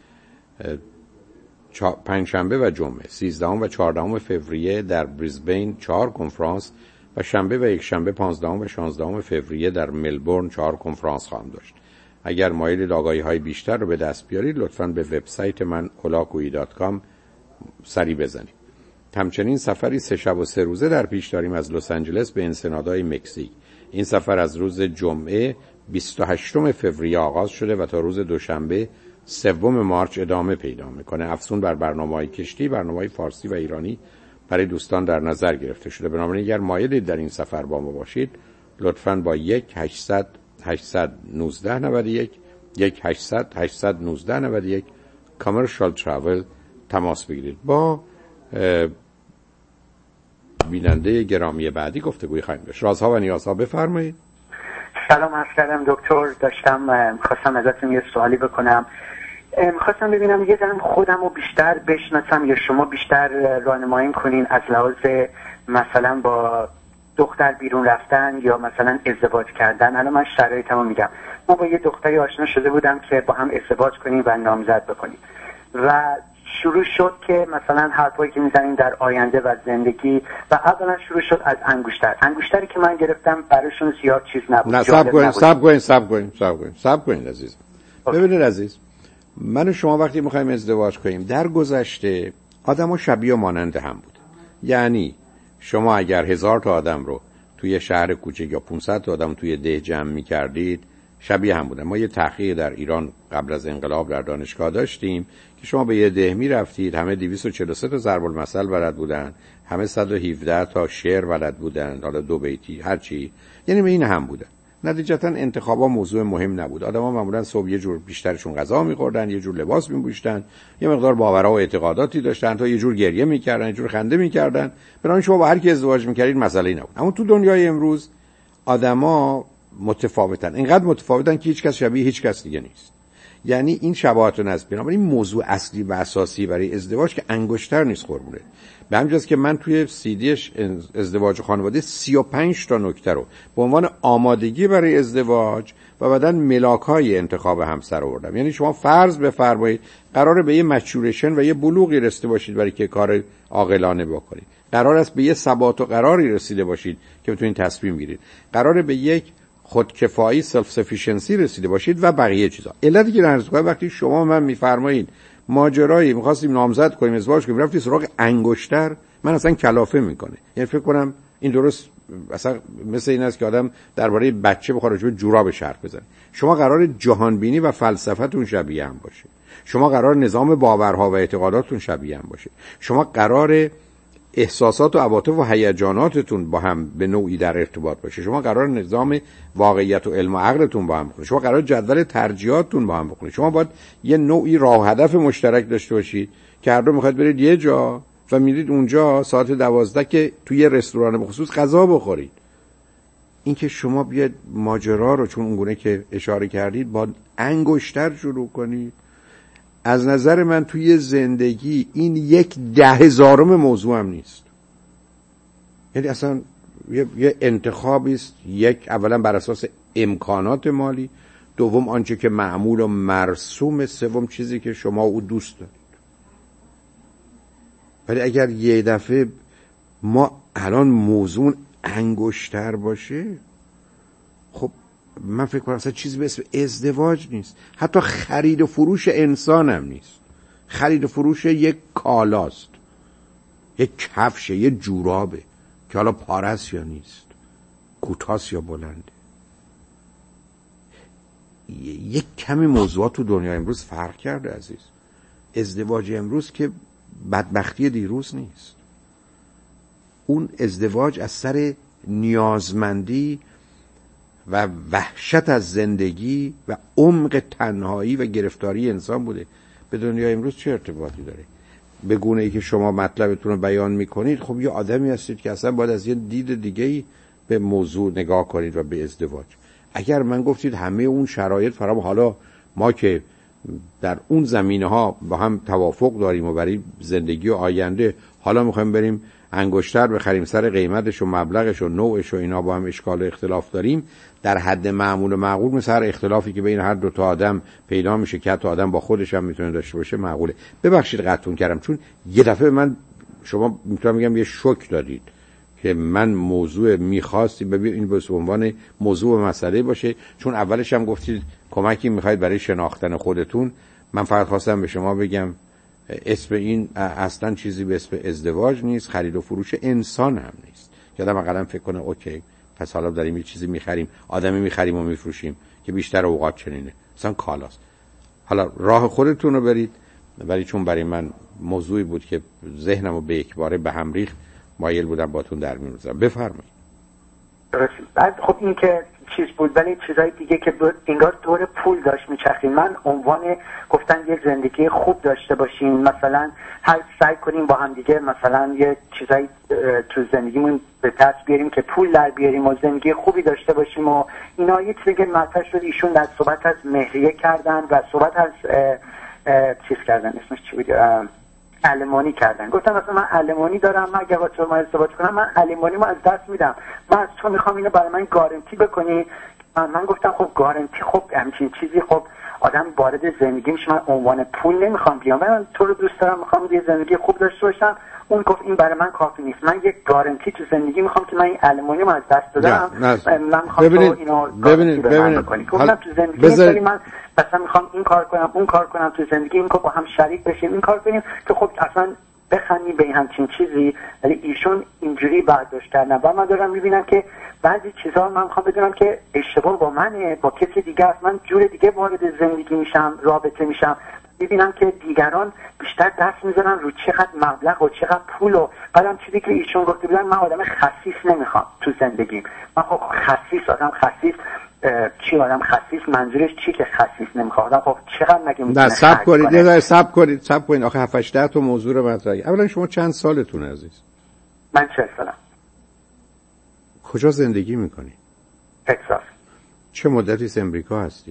A: پنج شنبه و جمعه سیزدهم و چهاردهم فوریه در بریزبین چهار کنفرانس و شنبه و یک شنبه پانزدهم و شانزدهم فوریه در ملبورن چهار کنفرانس خواهم داشت. اگر مایل آگاهی های بیشتر رو به دست بیارید، لطفاً به وبسایت من هولاکویی دات کام سری بزنید. همچنین سفری سه شب و سه روزه در پیش داریم از لس آنجلس به انسنادای مکزیک. این سفر از روز جمعه بیست و هشتم فوریه آغاز شده و تا روز دوشنبه سوم مارچ ادامه پیدا میکنه. افزون بر برنامه‌های کشتی، برنامه‌های فارسی و ایرانی برای دوستان در نظر گرفته شده. بنابراین اگر مایلید در این سفر با ما باشید، لطفاً با یک هشتصد هشتصد و نوزده نود و یک یک هشتصد هشتصد و نوزده نود و یک کامرشال تراول تماس بگیرید. با بیننده گرامی بعدی گفتگوی خواهیم داشت. رازها و نیازها، بفرمایید.
F: سلام عرض کردم دکتر. داشتم خواستم ازتون یه سوالی بکنم. میخواستم ببینم یه ذره خودم رو بیشتر بشناسم یا شما بیشتر راهنمایی کنین از لحاظ مثلا با دختر بیرون رفتن یا مثلا ازدواج کردن. الان من شرایطمو میگم. ما با یه دختری آشنا شده بودم که با هم ازدواج کنیم و نامزد بکنیم و شروع شد که مثلا حرفایی که میزنیم در آینده و زندگی و اولا شروع شد از انگشتر انگشتری که من گرفتم براشون زیاد چیز نبود.
A: نه صبر کنین صبر کنین صبر کنین صبر کنین صبر کنین عزیز. ببینید عزیز، من و شما وقتی میخوایم ازدواج کنیم در گذشته آدم‌ها شبیه و مانند هم بود. یعنی شما اگر هزار تا آدم رو توی شهر کوچک یا پانصد تا آدم توی ده جمع می‌کردید شبیه هم بودن. ما یه تحقیق در ایران قبل از انقلاب در دانشگاه داشتیم که شما به یه ده می‌رفتید، همه دویست و چهل و سه تا ضرب المثل بلد بودن، همه صد و هفده تا شعر بلد بودن، حالا دو بیتی هر چی، یعنی به این هم بودن. نتیجتا انتخابا موضوع مهم نبود. آدما معمولا صبح یه جور بیشترشون غذا می‌خوردن، یه جور لباس می‌پوشیدن، یه مقدار باورها و اعتقاداتی داشتن، تا یه جور گریه می‌کردن، یه جور خنده می‌کردن. بنابراین شما با هر کی ازدواج می‌کردید مسئله‌ای نبود. اما تو دنیای امروز آدما متفاوتن، اینقدر متفاوتن که هیچ کس شبیه هیچ کس دیگه نیست. یعنی این شباهت و نسبی. بنابراین موضوع اصلی و اساسی برای ازدواج که انگشتر نیست قربونه. به همین جاست که من توی سیدیش ازدواج و خانواده سی و پنج تا نکته رو به عنوان آمادگی برای ازدواج و بعدن ملاک‌های انتخاب همسر آوردم. یعنی شما فرض بفرمایید قراره به یه مچورشن و یه بلوغی رسیده باشید برای که کار عاقلانه بکنید. قرار است به یه ثبات و قراری رسیده باشید که بتونید تصمیم بگیرید. قراره به یک خودکفایی سلف سفیشنسی رسیده باشید و بقیه چیزا. علتی که عرض کردم وقتی شما من میفرمایید ماجرایی می‌خواستیم نامزد کنیم ازدواج کنیم رفتی سراغ انگشتر، من اصلا کلافه میکنه. یعنی فکر کنم این درست اصلا مثل این است که آدم درباره بچه بخواد راجع به جورابش حرف بزنه. شما قرار جهان بینی و فلسفتتون شبیه هم باشه. شما قرار نظام باورها و اعتقاداتتون شبیه هم باشه. شما قرار احساسات و عواطف و هیجاناتتون با هم به نوعی در ارتباط باشه. شما قرار نظام واقعیت و علم و عقلتون با هم بخونه. شما قرار جدول ترجیحاتتون با هم بخونه. شما باید یه نوعی راه هدف مشترک داشته باشید که هر دو میخواید برید یه جا و میرید اونجا ساعت دوازده که توی رستوران بخصوص غذا بخورید. این که شما بیاد ماجرا رو چون اونگونه که اشاره کردید با انگشتر شروع کنید، از نظر من توی زندگی این یک ده هزارم موضوع هم نیست. یعنی اصلا یه, یه انتخابی است، یک اولا بر اساس امکانات مالی، دوم آنچه که معمول و مرسوم، سوم چیزی که شما او دوست دارید. ولی اگر یه دفعه ما الان موضوع انگشتر باشه، خب من فکر کنم اصلا چیزی به اسم ازدواج نیست. حتی خرید و فروش انسان هم نیست. خرید و فروش یک کالاست، یک کفشه، یک جورابه که حالا پارس یا نیست، کوتاست یا بلنده. یک کمی موضوعات تو دنیا امروز فرق کرده عزیز. ازدواج امروز که بدبختی دیروز نیست. اون ازدواج از سر نیازمندی و وحشت از زندگی و عمق تنهایی و گرفتاری انسان بوده. به دنیای امروز چه ارتباطی داره؟ به گونه ای که شما مطلبتون رو بیان میکنید، خب یه آدمی هستید که اصلا باید از یه دید دیگه‌ای به موضوع نگاه کنید و به ازدواج. اگر من گفتید همه اون شرایط فراهم، حالا ما که در اون زمینه‌ها با هم توافق داریم و برای زندگی و آینده حالا میخوایم بریم انگشتر بخریم، سر قیمتش و مبلغش و نوعش و اینا با هم اشکال و اختلاف داریم، در حد معمول و معقول، مثل هر اختلافی که بین هر دو تا آدم پیدا میشه که حتی آدم با خودش هم میتونه داشته باشه معقوله. ببخشید قطعتون کردم، چون یه دفعه من شما میتونم بگم یه شوک دادید که من موضوع میخواستی ببین این به عنوان موضوع و مسئله باشه، چون اولش هم گفتید کمکی میخواید برای شناختن خودتون. من فقط خواستم به شما بگم اسم این اصلا چیزی به اسم ازدواج نیست، خرید و فروش انسان هم نیست که آدم اقلا فکر کنه اوکی پس حالا داریم یه چیزی میخریم، آدمی میخریم و میفروشیم که بیشتر اوقات چنینه، مثلا کالاست. حالا راه خودتون رو برید، ولی چون برای من موضوعی بود که ذهنمو به یک باره به هم ریخت، مایل بودم باتون در می‌آوردم. بفرمایید.
F: بعد خب این که چیز بود، ولی چیزای دیگه که انگار دور پول داشت میچرخید. من عنوان گفتن یه زندگی خوب داشته باشیم، مثلا هر سعی کنیم با هم دیگه مثلا یه چیزای تو زندگیمون به دست بیاریم که پول در بیاریم و زندگی خوبی داشته باشیم و اینا. یه چیزی که مطرح شد، ایشون در صحبت از مهریه کردن و صحبت از اه اه چیز کردن، اسمش چی بود، علمانی کردن. گفتم مثلا من علمانی دارم، من اگه با تو ازدواج کنم من علمانیمو از دست میدم، من از تو میخوام اینو برای من گارانتی بکنی. من, من گفتم خب گارانتی، خب همچین چیزی، خب آدم وارد زندگی میشه. من عنوان پول نمیخوام بیام، من تو رو دوست دارم، میخوام یه زندگی خوب داشته باشم. اون گفت این برای من کافی نیست، من یک گارانتی تو زندگی میخوام که من این المونیوم از دست دادم، من میخوام تو اینو
C: ببینید ببینید
F: گفتم تو زندگی بذاری من مثلا میخوام این کار کنم اون کار کنم تو زندگی، این که با هم شریک بشیم این کار کنیم که خب اصلا بخندیم به همچین چیزی. ولی ایشون اینجوری برداشت کردن و من دارم میبینم که بعضی چیزا من میخوام بدونم که اشتباه با منه، با کسی دیگه است، من جور دیگه وارد زندگی میشم، رابطه میشم، میبینم که دیگران بیشتر دست میذارن رو چقدر مبلغ و چقدر پول و بعدم چیزی که ایشون گفته بودن من آدم خسیس نمیخوام تو زندگیم. من خب خسیس آدم خسیس چی آدم خسیس منظورش چی که خسیس نمیخواد؟ آدم خب چقدر مگه میتونه؟
A: نه صبر کنید یه ذره صبر کنید صبر کنید آخه هفت هشت تا موضوع رو مطرح. اولا شما چند سالتون عزیز؟
F: من چهل سالم.
A: کجا زندگی میکنی؟
F: تگزاس.
A: چه مدتی از امریکا هستی؟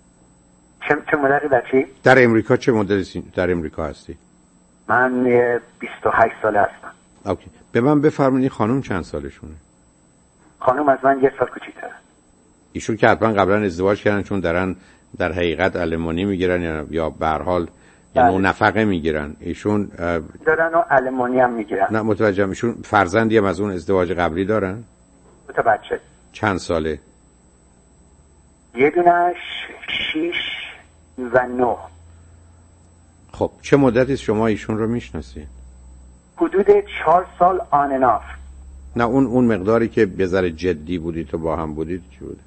F: چه چه مدتی بچی؟
A: در امریکا چه مدتی در امریکا هستی؟
F: من بیست و هشت ساله هستم.
A: اوکی. به من بفرمایید خانم چند سالشونه؟
F: خانم از من یه سال کوچیک‌تره.
A: ایشون که حتما قبلا ازدواج کردن چون دارن در حقیقت المانی میگیرن یا یا به هر حال یا نوع نفقه میگیرن. ایشون
F: دارن و المانی هم میگیرن.
A: نه متوجهم. ایشون فرزندی هم از اون ازدواج قبلی دارن؟
F: دو تا بچه.
A: چند ساله؟
F: یه دونش شیش و نه.
A: خب چه مدتی شما ایشون رو میشناسید؟
F: حدود چهار سال آن ان آف.
A: نه اون اون مقداری که به ذره جدی بودید تو با هم بودید چی بود؟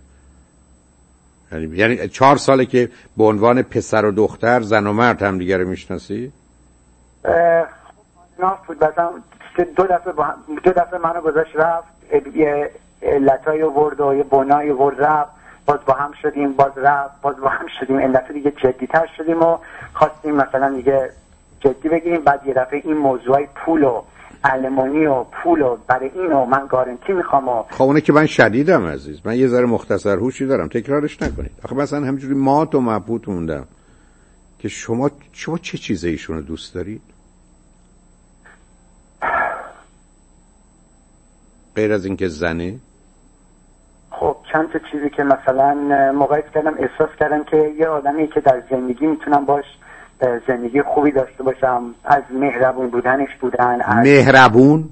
A: یعنی یعنی چهار ساله که به عنوان پسر و دختر زن و مرد هم دیگه رو میشناسید؟
F: آن ان آف بود. مثلا دو دفعه با هم دو دفعه منو گذاشت رفت، یه علتای آورد و یه بنای آورد رفت، باز با هم شدیم، باز رفت، باز با هم شدیم، علت دیگه جدی‌تر شدیم و خواستیم مثلا دیگه جدی بگیریم. بعد یه دفعه این موضوعای پول و المانی و پول و برای اینو من گارانتی میخوام و
A: خب اونه که من شدیدم عزیز، من یه ذره مختصر هوشی دارم، تکرارش نکنید. آخه مثلا همینجوری مات و مبهوت موندم که شما شما چه چیزی ایشون رو دوست دارید غیر از اینکه زنه؟
F: خب چند تا چیزی که مثلا مقایسه کردم احساس کردم که یه آدمی که در زندگی میتونم باش زندگی خوبی داشته باشم، از مهربون بودنش بودن. از
A: مهربون؟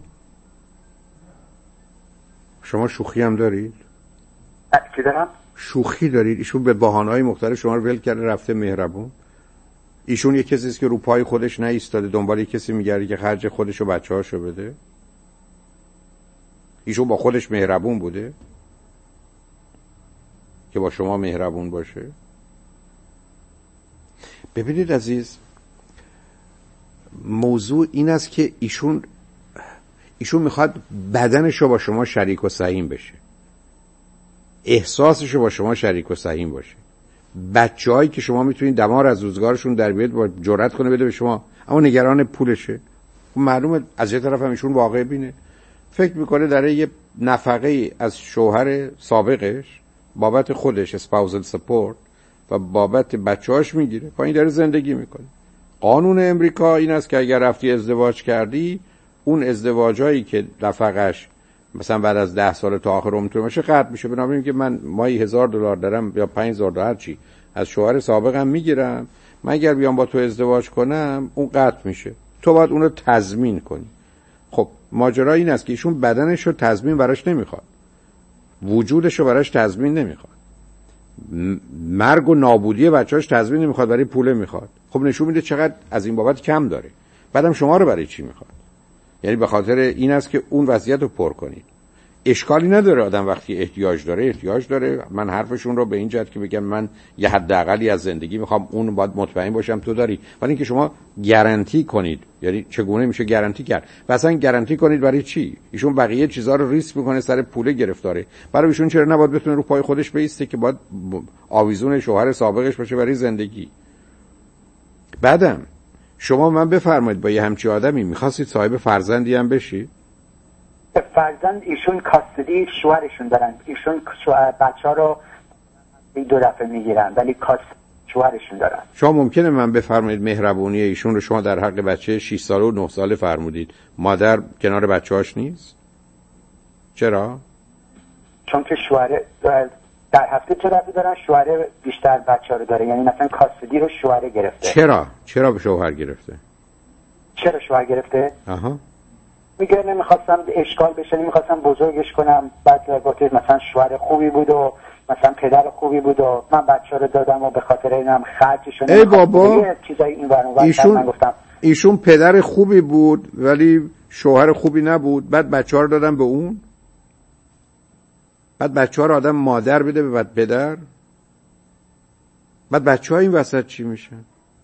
A: شما شوخی هم دارید؟
F: چی دارم؟
A: شوخی دارید؟ ایشون به بهانه‌های مختلف شما رو ول کرده رفته مهربون؟ ایشون یه کسی است که رو پای خودش نایستاده دنبال کسی میگرده که خرج خودش و بچه‌هاشو بده؟ ایشون با خودش مهربون بوده که با شما مهربون باشه؟ ببینید عزیز، موضوع این است که ایشون ایشون میخواد بدنشو با شما شریک و سهیم بشه، احساسشو با شما شریک و سهیم باشه. بچه‌هایی که شما میتونید دمار از روزگارشون در بیاد با جرأت کنه بده به شما، اما نگران پولشه. معلومه از یه طرف هم ایشون واقع بینه، فکر میکنه داره یه نفقه از شوهر سابقش بابت خودش اسپاوزل سپورت و بابت بچه‌هاش میگیره، با این داره زندگی میکنه. قانون امریکا این است که اگر رفتی ازدواج کردی، اون ازدواجایی که نفقش مثلا بعد از ده سال تا آخر عمر باشه قطع میشه. بنابراین که من ماهی هزار دلار دارم یا پنج هزار دلار چی از شوهر سابقم میگیرم، من اگر بیام با تو ازدواج کنم اون قطع میشه، تو باید اون رو تضمین کنی. خب ماجرا این است که ایشون بدنش رو تضمین براش نمیخواد، وجودش رو براش تضمین نمیخواد، مرگ و نابودی بچه‌اش تضمین نمیخواد، برای پول میخواد. خب نشون میده چقدر از این بابت کم داره. بعدم شما رو برای چی میخواد؟ یعنی به خاطر این است که اون وضعیت رو پر کنید. اشکالی نداره آدم وقتی احتیاج داره احتیاج داره. من حرفشون رو به این جهت که بگم من یه حداقلی از زندگی میخوام، اون باید مطمئن باشم تو داری. ولی اینکه شما گارانتی کنید، یعنی چگونه میشه گارانتی کرد؟ مثلا گارانتی کنید برای چی؟ ایشون بقیه چیزا رو ریسک میکنه، سر پول گرفتاره. برای ایشون چرا نباید بتونه رو پای خودش بایسته که باید آویزون شوهر سابقش باشه برای زندگی؟ بعدم شما من بفرمایید با یه همچی آدمی می‌خواستید صاحب فرزندی هم بشی؟
F: فرزند ایشون کاستدی شوهرشون دارن، ایشون بچه‌ها رو دو دفعه میگیرن ولی کاست شوهرشون دارن.
A: شما ممکنه من بفرمایید مهربونی ایشون رو شما در حق بچه شش ساله و نه ساله فرمودید، مادر کنار بچه‌هاش نیست؟ چرا؟
F: چون که شوهر در هفته چه دفعه دارن شوهر بیشتر بچه رو داره، یعنی مثلا کاستدی رو شوهر گرفته.
A: چرا؟ چرا به شوهر گرفته؟
F: چرا شوهر گرفته؟
A: آها.
F: میگه نمیخواستم اشکال بشه، نمیخواستم بزرگش کنم، بعد گفته مثلا شوهر خوبی بود و مثلا پدر خوبی بود و من بچه رو دادم و به خاطر اینم خرجشو
A: ای بابا
F: چیزای این ور اون
A: ایشون
F: من گفتم
A: ایشون پدر خوبی بود ولی شوهر خوبی نبود، بعد بچه‌ها رو دادم به اون، بعد بچه‌ها رو آدم مادر بده به بعد پدر، بعد بچه‌ها این وسط چی میشن؟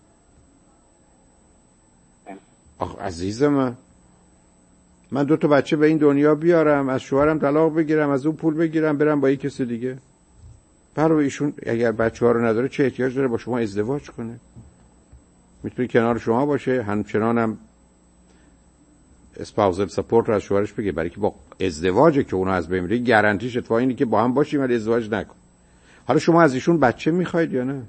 A: آخ عزیز من، من دو تا بچه به این دنیا بیارم، از شوهرم طلاق بگیرم، از اون پول بگیرم، برم با یک کسی دیگه. برای ایشون اگر بچه‌ها رو نداره چه احتیاج داره با شما ازدواج کنه؟ میتونه کنار شما باشه، همچنانم اسپاوزل سپورت رو از شوهرش بگه، برای که با ازدواجه که اونو از بین میره، گارانتیش اتفاقی اینه که با هم باشیم ولی ازدواج نکن. حالا شما از ایشون بچه میخواید یا نه؟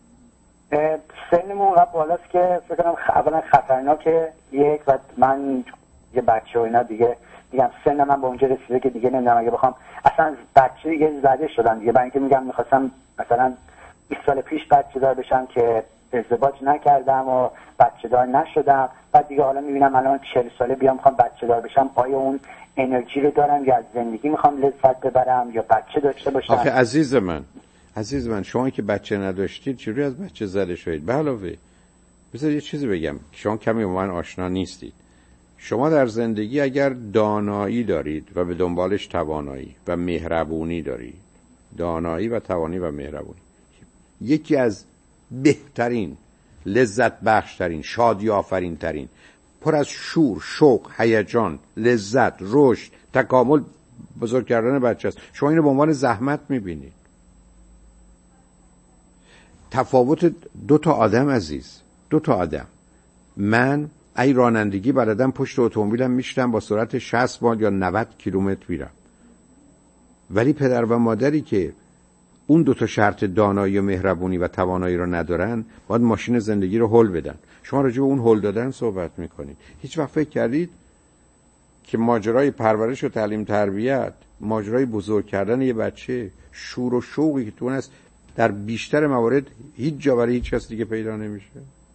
F: سنمون اونقدر بالاست که فکر کنم اولا خطرناکه یک، و من یه بچه و اینا دیگه میگم سن من به اونجا رسیده که دیگه نمیدونم اگه بخوام اصلا بچه دیگه زده شدم دیگه، برای اینکه میگم میخواستم مثلا بیست سال پیش بچه دار بشم که ازدواج نکردم و بچه دار نشدم، بعد دیگه حالا میبینم الان چهل ساله بیام میخوام بچه دار بشم، آیا اون انرژی رو دارم یا از زندگی میخوام لذت ببرم یا بچه داشته باشم؟
A: آخه عزیز من عزیز من شما که بچه نداشتید چجوری از بچه زده شدید؟ به علاوه بذار یه چیزی بگم، شما کمی با من آشنا نیستید. شما در زندگی اگر دانایی دارید و به دنبالش توانایی و مهربونی دارید، دانایی و توانی و مهربونی، یکی از بهترین، لذت بخشترین، شادی آفرین ترین، پر از شور، شوق، هیجان، لذت، رشد، تکامل، بزرگ کردن بچه است. شما اینو به عنوان زحمت میبینید. تفاوت دو تا آدم عزیز، دو تا آدم، من ای رانندگی بلدم پشت اتومبیلم میشتم با سرعت شصت مایل یا نود کیلومتر میرم، ولی پدر و مادری که اون دو تا شرط دانایی و مهربونی و توانایی رو ندارن باید ماشین زندگی رو هل بدن. شما راجع به اون هل دادن صحبت میکنید. هیچ وقت فکر کردید که ماجرای پرورش و تعلیم تربیت، ماجرای بزرگ کردن یه بچه، شور و شوقی که تو اون است در بیشتر موارد هیچ جا برای هیچ کس دیگه پیدا نمیشه؟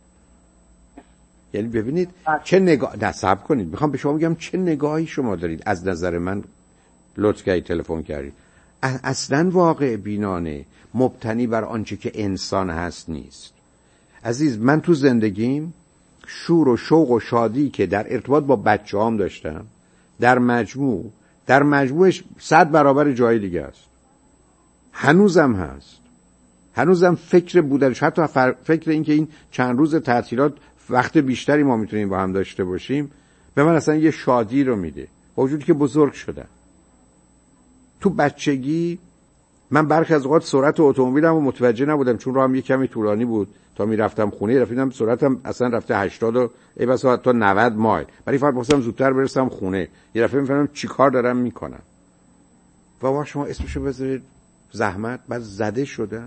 A: یعنی ببینید چه نگاه، نصب کنید، میخوام به شما بگم چه نگاهی شما دارید. از نظر من لطف کردید تلفن کردید، اصلا واقع بینانه، مبتنی بر آنچه که انسان هست نیست. عزیز من تو زندگیم شور و شوق و شادی که در ارتباط با بچه‌هام داشتم، در مجموع در مجموعش صد برابر جای دیگه است. هنوزم هست، هنوزم فکر بودنش، حتی فکر این که این چند روز تعطیلات وقت بیشتری ما میتونیم با هم داشته باشیم به من اصلا یه شادی رو میده، با وجودی که بزرگ شدم. تو بچگی من برخی از اوقات سرعت اتومبیلم رو متوجه نبودم، چون راهم یه کمی طولانی بود تا میرفتم خونه، رفتم سرعتم اصلا رفته هشتاد و ای بسا تا نود مایل، ولی فقط خواستم زودتر برسم خونه. یه دفعه میفهمم چیکار دارم میکنم. بابا شما اسمشو بذارید زحمت، بعد زده شدم.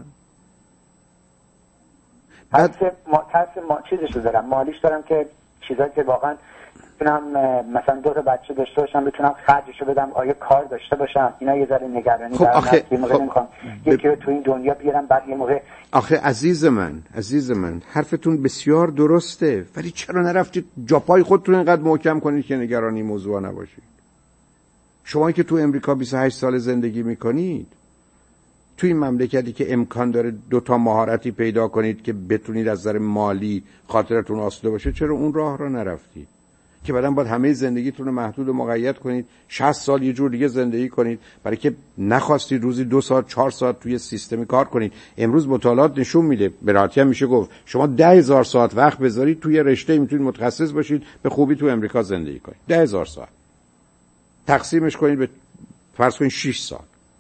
F: بعد ما ترس ما چیزشو دارم، مالیش دارم که چیزایی که واقعا بتونم مثلا دو تا بچه داشته باشم، بتونم خرجشو بدم، آیا کار داشته باشم، اینا یه ذره نگرانی
A: خب
F: دارم.
A: آخه
F: یه موقع
A: خب
F: نمیخوام یکی رو تو این دنیا بیارم، بعد یه موقع
A: آخه عزیز من عزیز من حرفتون بسیار درسته، ولی چرا نرفتید جاپای خودتون اینقدر محکم کنید که نگرانی موضوع نباشید؟ شما که تو امریکا بیست و هشت سال زندگی میکنید، تو این مملکتی که امکان داره دو تا مهارتی پیدا کنید که بتونید از نظر مالی خاطرتون آسوده باشه، چرا اون راه رو نرفتید؟ که بعداً باید همه زندگیتون رو محدود و مقید کنید، شصت سال یه جور دیگه زندگی کنید برای که نخواستید روزی دو ساعت چهار ساعت توی سیستمی کار کنید. امروز مطالعات نشون میده، به راحتی هم میشه گفت، شما ده هزار ساعت وقت بذارید توی رشته میتونید متخصص باشید، به خوبی تو امریکا زندگی کنید. ده هزار ساعت تقسیمش کنید به فرض کنید شش سال.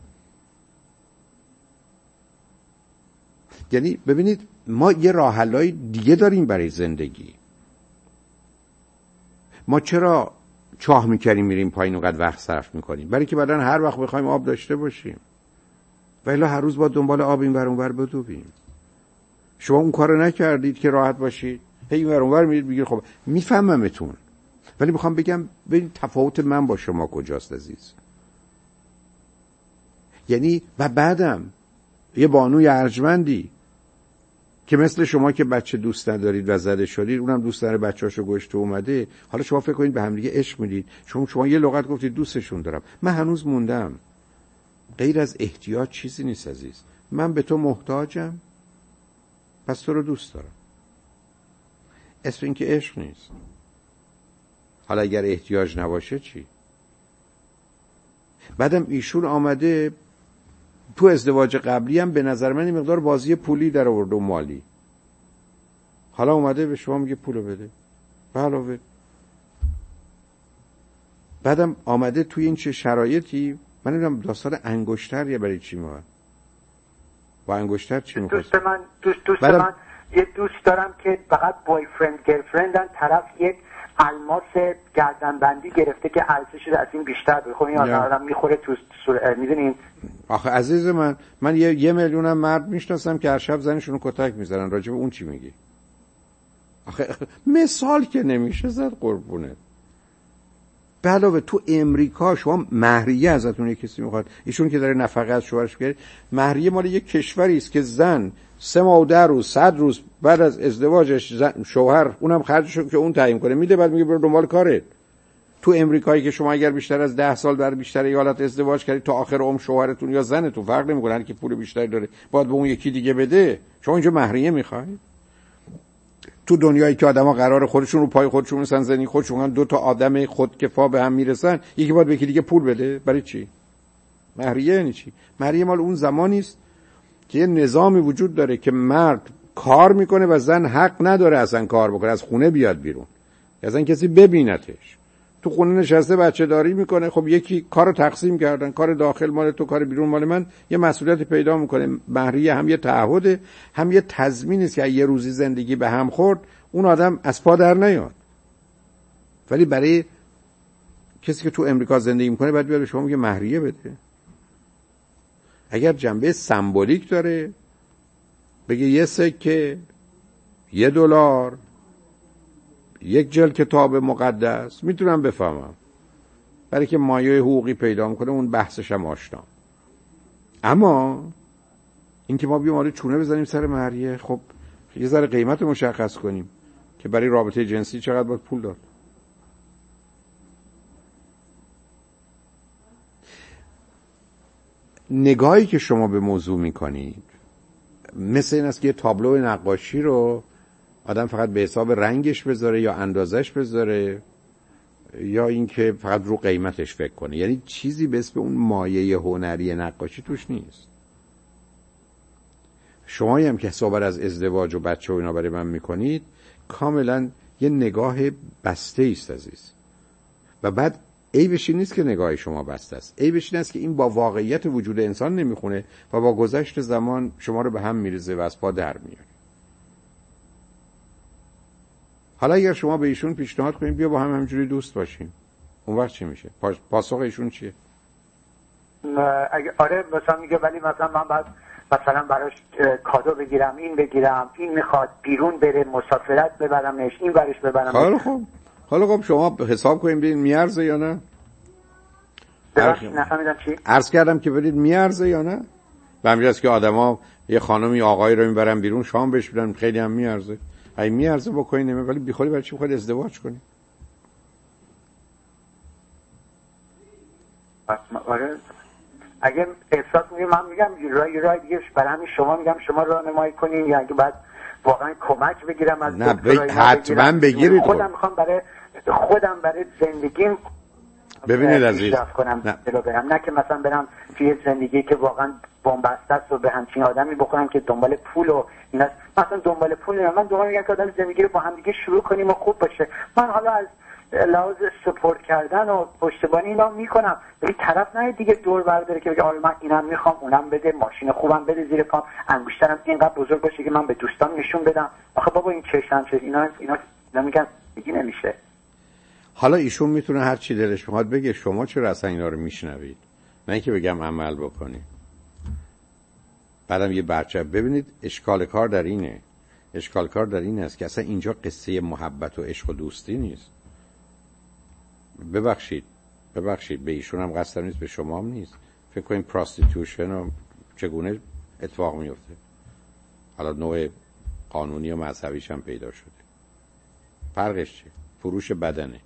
A: یعنی ببینید ما یه راه حلای دیگه داریم برای زندگی. ما چرا چاه میکنیم میریم پایین اونقدر وقت صرف میکنیم؟ برای که بعدن هر وقت بخوایم آب داشته باشیم، و الا هر روز با دنبال آب این ور اون ور بدویم. شما اون کارو نکردید که راحت باشید، هی این ور اون ور میرید بگید خب میفهممتون، ولی میخوام بگم ببین تفاوت من با شما کجاست عزیز. یعنی و بعدم یه بانوی ارجمندی که مثل شما که بچه دوست ندارید و زده شدید، اونم دوست داره بچه‌اشو گشته اومده، حالا شما فکر کنید به هم دیگه عشق میدید. شما شما یه لغت گفتید دوستشون دارم. من هنوز موندم. غیر از احتیاج چیزی نیست عزیز. من به تو محتاجم، پس تو رو دوست دارم. اسم این که عشق نیست. حالا اگر احتیاج نباشه چی؟ بعدم ایشون آمده تو ازدواج قبلی هم به نظر من این مقدار بازی پولی در آورد و مالی. حالا اومده به شما میگه پولو بده. علاوه بعدم آمده توی این چه شرایطی، من نمیدونم داستان انگشتر یا برای چی میاد. با انگشتر چی میخواد؟
F: دوست من دوست دوست
A: بعدم...
F: من یه دوست دارم که فقط بای فرند گرفرندن، طرف یک الماس گردنبندی گرفته که ارزشش از این بیشتر بده. خب این آدم میخوره تو سر... میدونین.
A: آخه عزیز من من یه, یه میلیونم مرد میشناسم که هر شب زنشونو کتک میزنن. راجع به اون چی میگی؟ آخه مثال که نمیشه زد قربونه. به علاوه تو امریکا شما مهریه ازتون یک کسی میخواد، ایشون که داره نفقه از شوهرش میگیره، مهریه مال یک کشوری است که زن سه ماه و ده روز صد روز بعد از ازدواجش زن شوهر اونم خرجشو که اون تعیین کنه میده، بعد میگه برو دنبال کارت. تو امریکایی که شما اگر بیشتر از ده سال در بیشتر ایالت ازدواج کردید تا آخر عمر شوهرتون یا زنتون فرق نمیکنه، هر کی پول بیشتری داره باید به اون یکی دیگه بده. شما اینجا مهریه میخواید؟ تو دنیایی که آدما قرار خودشون رو پای خودشون مثلا زنی خودشون دو تا آدم خودکفا به هم میرسن، یکی باید به یکی دیگه پول بده. برای چی؟ مهریه یعنی چی؟ مهریه مال اون زمانی است که یه نظامی وجود داره که مرد کار میکنه و زن حق نداره اصلا کار بکنه، از خونه بیاد بیرون، اصلا کسی ببینتش. تو خونه نشسته بچه داری میکنه. خب یکی کارو تقسیم کردن، کار داخل مال تو، کار بیرون مال من، یه مسئولیت پیدا میکنه. مهریه هم یه تعهده، هم یه تضمینی است که یه روزی زندگی به هم خورد اون آدم از پا در نیاد. ولی برای کسی که تو امریکا زندگی میکنه بعد بیاد به شما میگه مهریه بده. اگر جنبه سمبولیک داره بگه یه سکه، یه دلار، یک جلد کتاب مقدس، میتونم بفهمم، برای که مایه حقوقی پیدا میکنه اون بحثش هم آشنا. اما این که ما بیام آره چونه بزنیم سر مهریه، خب یه ذره قیمت مشخص کنیم که برای رابطه جنسی چقدر باید پول داد. نگاهی که شما به موضوع میکنید مثل این است که یه تابلو نقاشی رو آدم فقط به حساب رنگش بذاره یا اندازش بذاره یا اینکه فقط رو قیمتش فکر کنه. یعنی چیزی به اسم اون مایه هنری نقاشی توش نیست. شمایی هم که صحبت از ازدواج و بچه و اینا برای من میکنید کاملا یه نگاه بسته ایست عزیز. و بعد عیبش این نیست که نگاه شما بسته است، عیبش این است که این با واقعیت وجود انسان نمیخونه و با گذشت زمان شما رو به هم میریزه و از پا در میاره. حالا اگر شما به ایشون پیشنهاد کنید بیا با هم همینجوری دوست باشیم، اون وقت چی میشه؟ پاسخ ایشون چیه؟
F: اگه آره مثلا میگه ولی مثلا من بعد مثلا براش کادو بگیرم، این بگیرم، این میخواد بیرون بره مسافرت ببرمش، این برش ببرمش.
A: حالا خب حالا خب شما حساب کنیم ببینید میارزه یا نه؟
F: نفهمیدم چی؟
A: عرض کردم که ببینید میارزه یا نه؟ به همین جاست که آدما یه خانمی آقایی رو میبرن بیرون شام بهش میدن، خیلی هم میارزه. اگه میارزه بکنید، نمیشه ولی بیخودی برای چی میخواید ازدواج کنید؟
F: آره اگه احساس میگه من میگم رای رای دیگه برای همین شما میگم شما راهنمایی کنین، یا اگه بعد واقعا کمک بگیرم از
A: نه بگ... حتما بگیرید.
F: خودم میخوام برای خودم برای زندگیم
A: ببینید عزیز
F: کنم نه. برم نه که مثلا برم توی زندگی که واقعا بن‌بسته است و به همچین آدمی بخورم که دنبال پول و اینا. مثلا دنبال پول نه، من دنبال میگم که آدم زندگی رو با هم دیگه شروع کنیم و خوب باشه. من حالا از لحاظ سپورت کردن و پشتیبانی اینا میکنم، ولی طرف نه دیگه دور برداره که بگه آره من اینم میخوام اونم بده، ماشین خوبم بده زیر پام، انگشترم اینقدر بزرگ باشه که من به دوستان نشون بدم. آخه بابا این چشم چه اینا اینا نمیگن دیگه نمیشه.
A: حالا ایشون میتونه هر چی دلش بخواد بگه، شما چرا اصلا اینا رو میشنوید؟ نه اینکه بگم عمل بکنید. بعدم یه بچه ببینید اشکال کار در اینه. اشکال کار در این است که اصلا اینجا قصه محبت و عشق و دوستی نیست. ببخشید ببخشید به ایشون هم قصدم نیست، به شما هم نیست. فکر کنید پراستیتوشن و چگونه اتفاق میفته. حالا نوع قانونی و مذهبیش هم پیدا شده. فرقش چیه؟ فروش بدنه.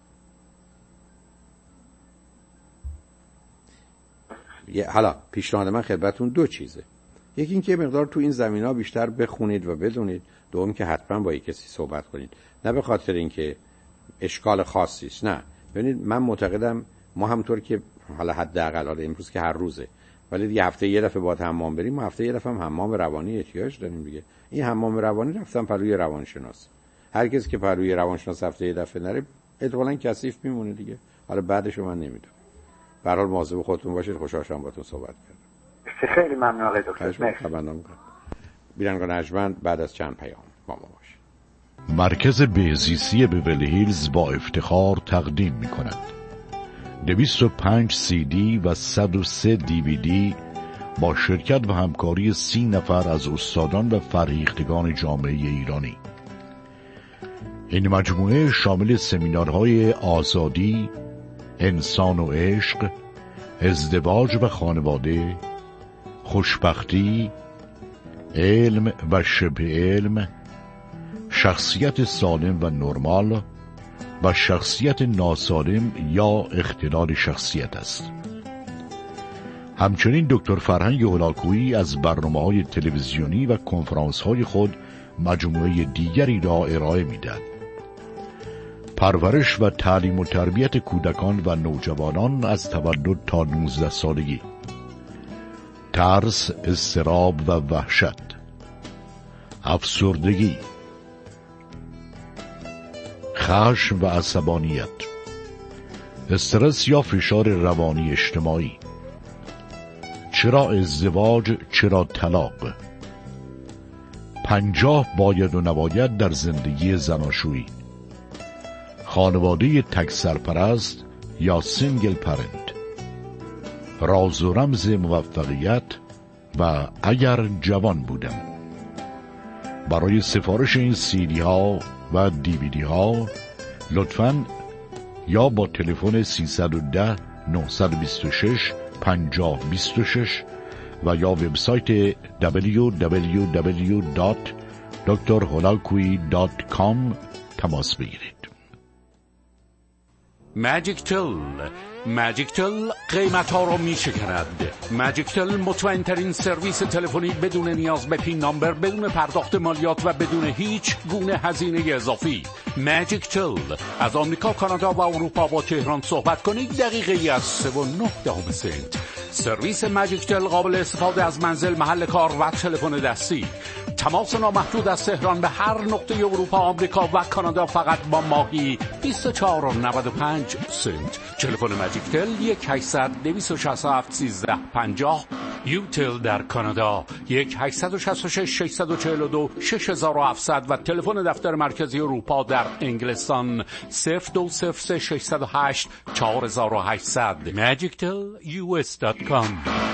A: حالا پیشنهاد من خدمتون دو چیزه. یکی این که مقدار تو این زمینا بیشتر بخونید و بدونید. دوم که حتما با یک کسی صحبت کنید، نه به خاطر اینکه اشکال خاصی است، نه. ببینید من معتقدم ما همونطور که حالا حداقل حالا امروز که هر روزه، ولی یه هفته یه دفعه باید حمام بریم، ما هفته یه دفعه هم حمام روانی احتیاج داریم دیگه. این حمام روانی رفتن پلوی روانشناس. هر کسی که پلوی روانشناس هفته یه دفعه نره احتمالاً کثیف میمونه دیگه. حالا بعدش من نمیدونم. به هر حال مواظب خودتون باشید. خوشحال شدم باهاتون صحبت کردم.
F: خیلی ممنون آقای دکتر.
A: مرسی. بینندگان ارجمند، بعد از چند پیام با ما باشید.
D: مرکز بهزیستی بیولی هیلز با افتخار تقدیم می کند دویست و پنج سی دی و صد و سه دی وی دی با شرکت و همکاری سی نفر از استادان و فرهیختگان جامعه ایرانی. این مجموعه شامل سمینارهای آزادی، انسان و عشق، ازدواج و خانواده، خوشبختی، علم و شبه علم، شخصیت سالم و نرمال و شخصیت ناسالم یا اختلال شخصیت است. همچنین دکتر فرهنگ هلاکویی از برنامه‌های تلویزیونی و کنفرانس‌های خود مجموعه دیگری را ارائه می‌دهد. پرورش و تعلیم و تربیت کودکان و نوجوانان از تولد تا نوزده سالگی، ترس، اضطراب و وحشت، افسردگی، خشم و عصبانیت، استرس یا فشار روانی اجتماعی، چرا ازدواج، چرا طلاق، پنجاه باید و نباید در زندگی زناشویی، خانواده تک سرپرست یا سینگل پرنت، راز و رمز موفقیت و اگر جوان بودم. برای سفارش این سیدی ها و دیویدی ها لطفاً یا با تلفن سیصد و ده نهصد و بیست و شش پنجاه بیست و شش و یا وبسایت دبلیو دبلیو دبلیو دات دکتر هلاکویی دات کام تماس بگیرید.
G: ماجیک تل ماجیک تل قیمت ها رو می شکند. ماجیک تل مطمئن ترین سرویس تلفنی بدون نیاز به پین نامبر، بدون پرداخت مالیات و بدون هیچ گونه هزینه اضافی. ماجیک تل از آمریکا، کانادا و اروپا با تهران صحبت کنید دقیقه ای از سه و نه دهم سنت. سرویس ماجیک تل قابل استفاده از منزل، محل کار و تلفن دستی. تماس نامحدود از تهران به هر نقطه اروپا، آمریکا و کانادا فقط با ماهی بیست و چهار و نود و پنج سنت. تلفن ماجیک تل یک هشتصد دویست و شصت و هفت سیزده پنجاه. یوتل در کانادا یک هشتصد و شصت و شش ششصد و چهل و دو شش هزار و هفتصد و تلفن دفتر مرکزی اروپا در انگلستان صفر دو صفر سه ششصد و هشت چهار هزار و هشتصد. ماجیک تل یو اس دات کام.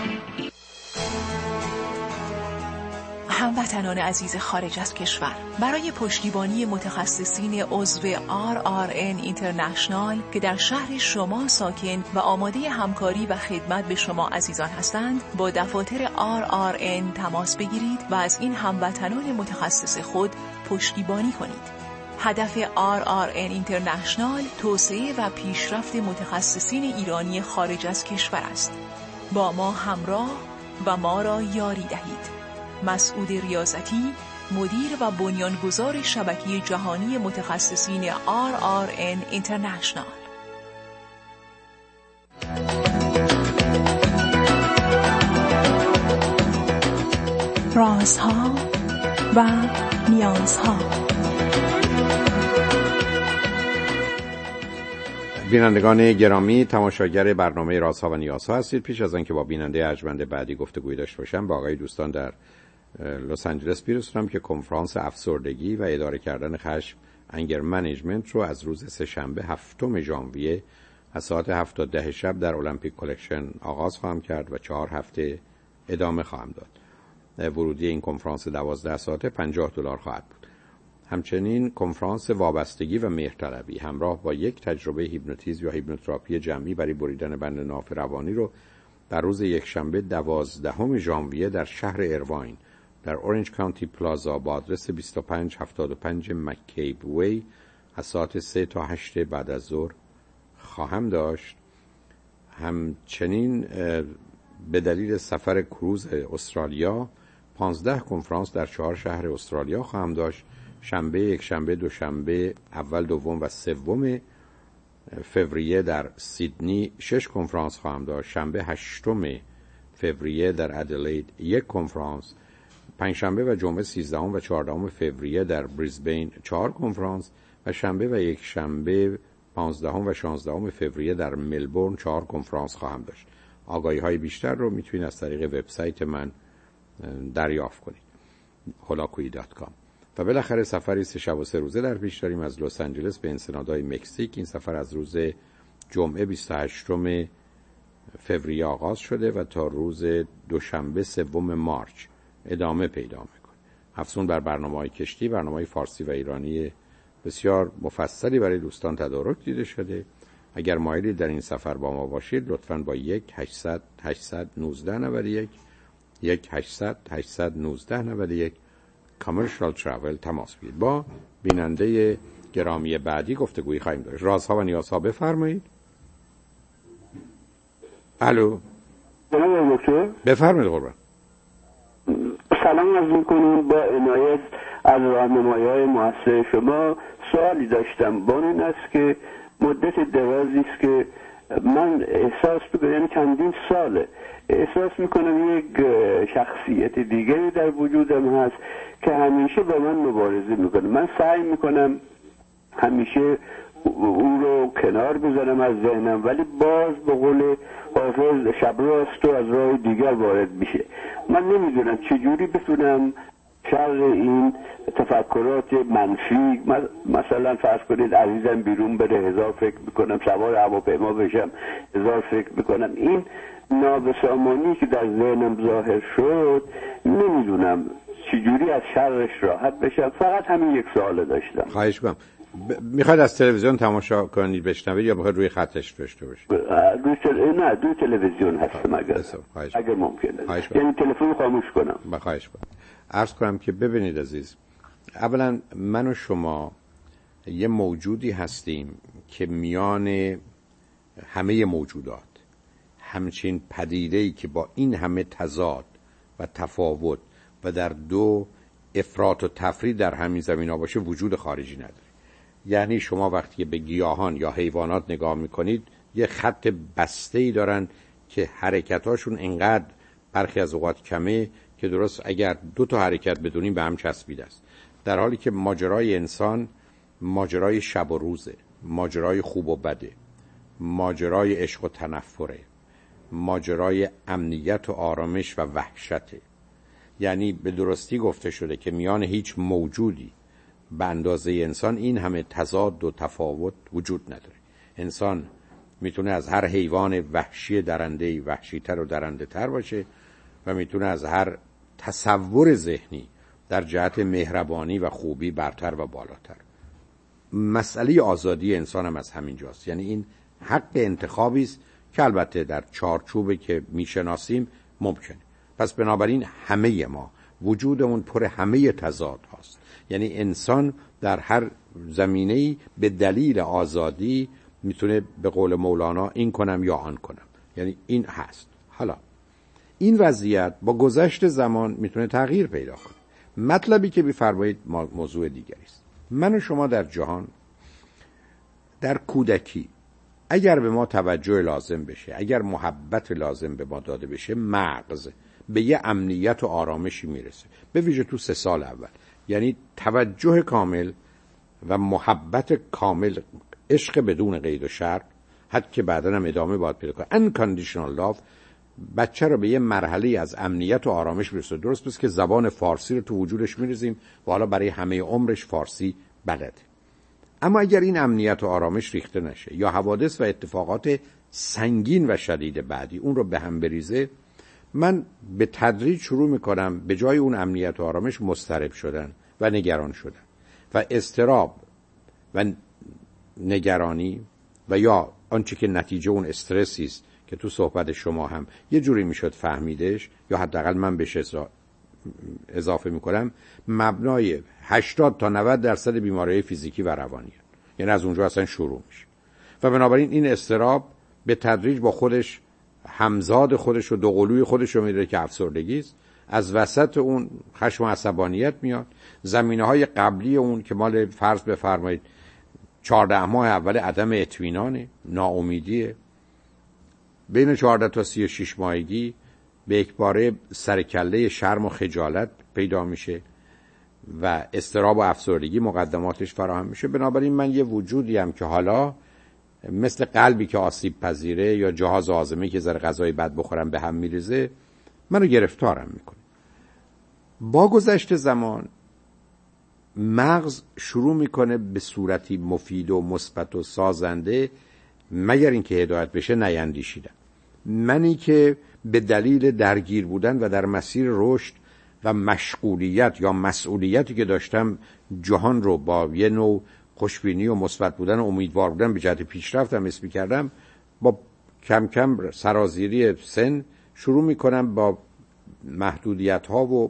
E: هموطنان عزیز خارج از کشور، برای پشتیبانی متخصصین عضو آر آر ان اینترنشنال که در شهر شما ساکن و آماده همکاری و خدمت به شما عزیزان هستند، با دفاتر آر آر ان تماس بگیرید و از این هموطنان متخصص خود پشتیبانی کنید. هدف آر آر ان اینترنشنال توسعه و پیشرفت متخصصین ایرانی خارج از کشور است. با ما همراه و ما را یاری دهید. مسعود ریاضتی، مدیر و بنیانگذار شبکه جهانی متخصصین آر آر ان اینترنشنال. رازها و نیازها.
A: بینندگان گرامی، تماشاگر برنامه رازها و نیازها هستید. پیش از آنکه با بیننده ارجمند بعدی گفتگوی داشته باشم، با آقای دوستان در لس آنجلس پیرسونم که کنفرانس افسردگی و اداره کردن خشم، انگر منیجمنت رو از روز سه شنبه هفتم ژانویه از ساعت هفت تا ده شب در المپیک کلکشن آغاز خواهم کرد و چهار هفته ادامه خواهم داد. ورودی این کنفرانس دوازده ساعته پنجاه دلار خواهد بود. همچنین کنفرانس وابستگی و مهرطلبی همراه با یک تجربه هیپنوتیزم یا هیپنوتراپی جمعی برای بریدن بند ناف روانی رو در روز یکشنبه دوازدهم ژانویه در شهر ایرواین در اورنج کانتی پلازا با آدرس بیست و پنج هفتاد و پنج مککیب وی از ساعت سه تا هشت بعد از ظهر خواهم داشت. همچنین به دلیل سفر کروز استرالیا پانزده کنفرانس در چهار شهر استرالیا خواهم داشت. شنبه، یک شنبه، دوشنبه اول، دوم و سوم فوریه در سیدنی شش کنفرانس خواهم داشت. شنبه هشتم فوریه در ادلید یک کنفرانس. پنجشنبه و جمعه سیزدهم و چهاردهم فوریه در بریزبین چهار کنفرانس و شنبه و یک شنبه پانزدهم و شانزدهم فوریه در ملبورن چهار کنفرانس خواهم داشت. آگاهی های بیشتر رو میتونید از طریق وبسایت من دریافت کنید هولاکویی دات کام. و بالاخره سفری سه شب و سه روزه در پیش داریم از لس آنجلس به انسنادای مکزیک. این سفر از روز جمعه بیست و هشتم فوریه آغاز شده و تا روز دوشنبه سوم مارچ ادامه پیدا میکنه. افزون بر برنامه‌های کشتی، برنامه‌های فارسی و ایرانی بسیار مفصلی برای دوستان تدارک دیده شده. اگر مایلی در این سفر با ما باشید لطفاً با یک هشتصد هشتصد و نوزده نود و یک یک هشتصد هشتصد و نوزده نود و یک کامرشال ترافل تماس بگیرید. با بیننده گرامی بعدی گفتگویی خواهیم داشت. رازها و نیازها بفرمایید. الو بفرمایید قربان.
H: سلام عرض می‌کنم. با عنایت از راهنمایی‌های مؤثر شما سوالی داشتم. با این است که مدت درازی است که من احساس می‌کنم، یعنی چندین ساله احساس می‌کنم یک شخصیت دیگری در وجودم هست که همیشه با من مبارزه می‌کنه. من سعی می‌کنم همیشه او رو کنار بذارم از ذهنم، ولی باز به قول حافظ شب راست و از راه دیگر وارد میشه. من نمیدونم چجوری بتونم شر این تفکرات منفی، مثلا فرض کنید عزیزم بیرون بره هزار فکر میکنم، سوار هواپیما بشم هزار فکر میکنم، این نابسامانی که در ذهنم ظاهر شد نمیدونم چجوری از شرش راحت بشم. فقط همین یک سوال داشتم.
A: خواهش می‌کنم. ب... میخواید از تلویزیون تماشا کنید بشنوید یا بخواید روی خطش داشته باشید؟
H: روی تل... نه روی تلویزیون هستم اگر اگر ممکنه، یعنی تلفن خاموش کنم.
A: بخواهش کنم. عرض کنم که ببینید عزیز، اولا من و شما یه موجودی هستیم که میان همه موجودات همچین پدیده‌ای که با این همه تضاد و تفاوت و در دو افراط و تفرید در همین زمینا باشه وجود خارجی نداره. یعنی شما وقتی به گیاهان یا حیوانات نگاه میکنید یه خط بسته‌ای دارن که حرکتاشون انقدر برخی از اوقات کمه که درست اگر دو تا حرکت بدونیم به هم چسبیده است، در حالی که ماجرای انسان ماجرای شب و روزه، ماجرای خوب و بده، ماجرای عشق و تنفره، ماجرای امنیت و آرامش و وحشته. یعنی به درستی گفته شده که میان هیچ موجودی به اندازه انسان این همه تضاد و تفاوت وجود نداره. انسان میتونه از هر حیوان وحشی درنده‌ای وحشی‌تر و درنده‌تر باشه و میتونه از هر تصور ذهنی در جهت مهربانی و خوبی برتر و بالاتر. مسئله آزادی انسان هم از همین جاست. یعنی این حق انتخابی است که البته در چارچوبی که میشناسیم ممکنه. پس بنابراین همه ما وجودمون پر همه تضاد هاست. یعنی انسان در هر زمینه‌ای به دلیل آزادی میتونه به قول مولانا این کنم یا آن کنم. یعنی این هست. حالا این وضعیت با گذشت زمان میتونه تغییر پیدا کنه. مطلبی که بفرمایید موضوع دیگری است. من و شما در جهان در کودکی اگر به ما توجه لازم بشه، اگر محبت لازم به ما داده بشه، مغز به یه امنیت و آرامشی میرسه، به ویژه تو سه سال اول. یعنی توجه کامل و محبت کامل، عشق بدون قید و شرط، حتی که بعداً هم ادامه باید پیدا کنه، unconditional love، بچه رو به یه مرحله از امنیت و آرامش میرسه. درست پس که زبان فارسی رو تو وجودش میریزیم و حالا برای همه عمرش فارسی بلده. اما اگر این امنیت و آرامش ریخته نشه یا حوادث و اتفاقات سنگین و شدید بعدی اون رو به هم بریزه، من به تدریج شروع میکنم به جای اون امنیت و آرامش مضطرب شدن و نگران شدن و اضطراب و نگرانی و یا آنچه که نتیجه اون استرسی است که تو صحبت شما هم یه جوری میشد فهمیدش، یا حداقل من بهش اضافه میکنم، مبنای هشتاد تا نود درصد بیماری فیزیکی و روانی، یعنی از اونجا اصلا شروع میشه. و بنابراین این اضطراب به تدریج با خودش همزاد خودش و دوقلوی خودش رو میده که افسردگی است. از وسط اون خشم و عصبانیت میاد. زمینه‌های قبلی اون که مال فرض بفرمایید چهارده ماه اول عدم اطمینانه، ناامیدیه. بین چهارده تا سی و شش ماهگی به یکباره سرکله شرم و خجالت پیدا میشه و اضطراب و افسردگی مقدماتش فراهم میشه. بنابراین من یه وجودی هم که حالا مثل قلبی که آسیب پذیره یا جهاز هاضمه که ذره غذای بد بخورم به هم میریزه، منو گرفتارم میکنه. با گذشت زمان مغز شروع میکنه به صورتی مفید و مثبت و سازنده، مگر اینکه هدایت بشه، نیندیشیدن. منی که به دلیل درگیر بودن و در مسیر رشد و مشغولیت یا مسئولیتی که داشتم جهان رو با یه نوع خوشبینی و مثبت بودن و امیدوار بودن به جهت پیشرفتم اسمی کردم، با کم کم سرازیری سن شروع میکنم با محدودیت ها و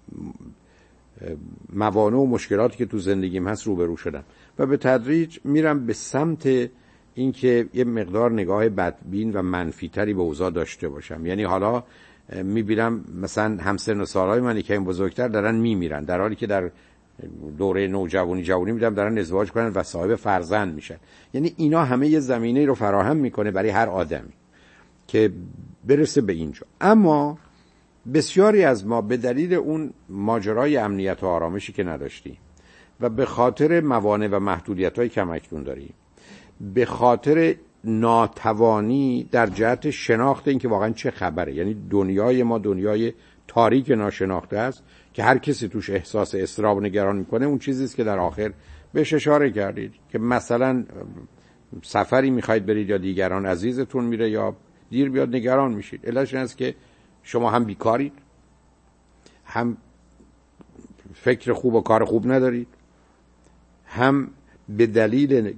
A: موانع و مشکلاتی که تو زندگیم هست روبرو شدم و به تدریج میرم به سمت اینکه یه مقدار نگاه بدبین و منفیتری به اوضاع داشته باشم. یعنی حالا میبینم مثلا همسن و سالهای من یکی این بزرگتر دارن میمیرن، در حالی که در دوره نوجوانی جوانی میدم دارن ازدواج کنن و صاحب فرزند میشن. یعنی اینا همه یه زمینه رو فراهم میکنه برای هر آدمی که برسه به اینجا. اما بسیاری از ما به دلیل اون ماجرای امنیت و آرامشی که نداشتیم و به خاطر موانع و محدودیت‌های کم اکنون داریم، به خاطر ناتوانی در جهت شناخت این که واقعا چه خبره، یعنی دنیای ما دنیای تاریک ناشناخته است که هر کسی توش احساس اضطراب و نگران میکنه، اون چیزی است که در آخر بهش اشاره کردید که مثلا سفری میخواید برید یا دیگران عزیزتون میره یا دیر بیاد نگران میشید. علتش این است که شما هم بیکارید، هم فکر خوب و کار خوب ندارید، هم به دلیل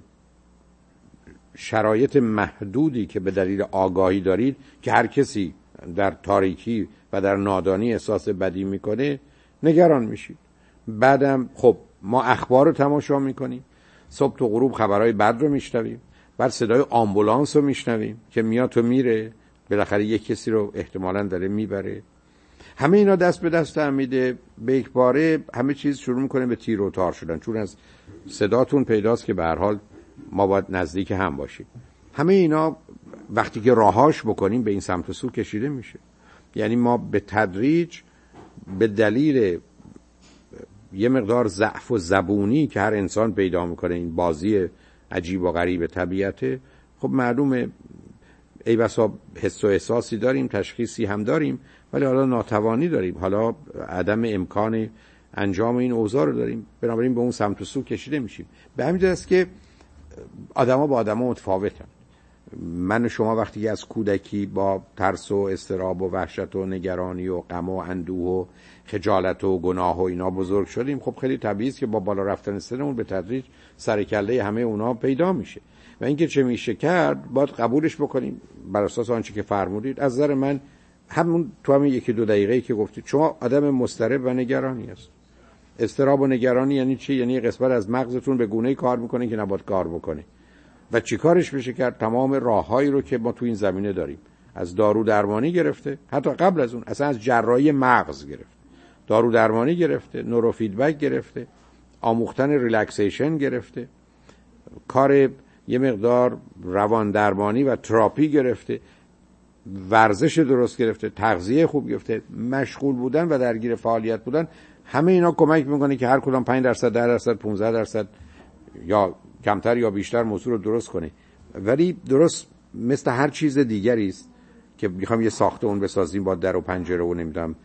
A: شرایط محدودی که به دلیل آگاهی دارید که هر کسی در تاریکی و در نادانی احساس بدی میکنه نگران میشید. بعدم خب ما اخبار رو تماشا میکنیم، صبح تو غروب خبرهای بد رو میشنویم، بعد صدای آمبولانس رو میشنویم که میاد تو میره، بالاخره یک کسی رو احتمالاً داره میبره. همه اینا دست به دست هم میده، به یک باره همه چیز شروع میکنه به تیر و تار شدن، چون از صداتون پیداست که به هر حال ما باید نزدیک هم باشیم. همه اینا وقتی که راهاش بکنیم به این سمت و سو کشیده میشه. یعنی ما به تدریج به دلیل یه مقدار ضعف و زبونی که هر انسان پیدا میکنه، این بازی عجیب و غریب طبیعته، خب معلومه ای بسا حس و احساسی داریم، تشخیصی هم داریم، ولی حالا ناتوانی داریم، حالا عدم امکان انجام این اوضاع رو داریم، بنابراین به اون سمت و سو کشیده میشیم. به همین جهت است که آدما با آدما متفاوتن. من و شما وقتی که از کودکی با ترس و اضطراب و وحشت و نگرانی و غم و اندوه و خجالت و گناه و اینا بزرگ شدیم، خب خیلی طبیعیه که با بالا رفتن سنمون به تدریج سرکله همه اونا پیدا میشه و اینکه چه میشه کرد باید قبولش بکنیم بر اساس آنچه که فرمودید. از نظر من همون تو همین یکی دو دقیقه‌ای که گفتید شما آدم مضطرب و نگرانی است. اضطراب و نگرانی یعنی چی؟ یعنی قسمت از مغزتون به گونه‌ای کار میکنه که نباید کار بکنه و چی کارش بشه کرد؟ تمام راههایی رو که ما تو این زمینه داریم، از دارو درمانی گرفته، حتی قبل از اون اصلا از جراحی مغز گرفته، دارو درمانی گرفته، نورو فیدبک گرفته، آموختن ریلکسیشن گرفته، کار یه مقدار روان درمانی و تراپی گرفته، ورزش درست گرفته، تغذیه خوب گرفته، مشغول بودن و درگیر فعالیت بودن. همه اینا کمک میکنه که هر کدام پنج درصد، ده درصد، پانزده درصد یا کمتر یا بیشتر موضوع رو درست کنه. ولی درست مثل هر چیز دیگری است که میخوام یه ساخته اون بسازیم با در و پنجره و نمیدونم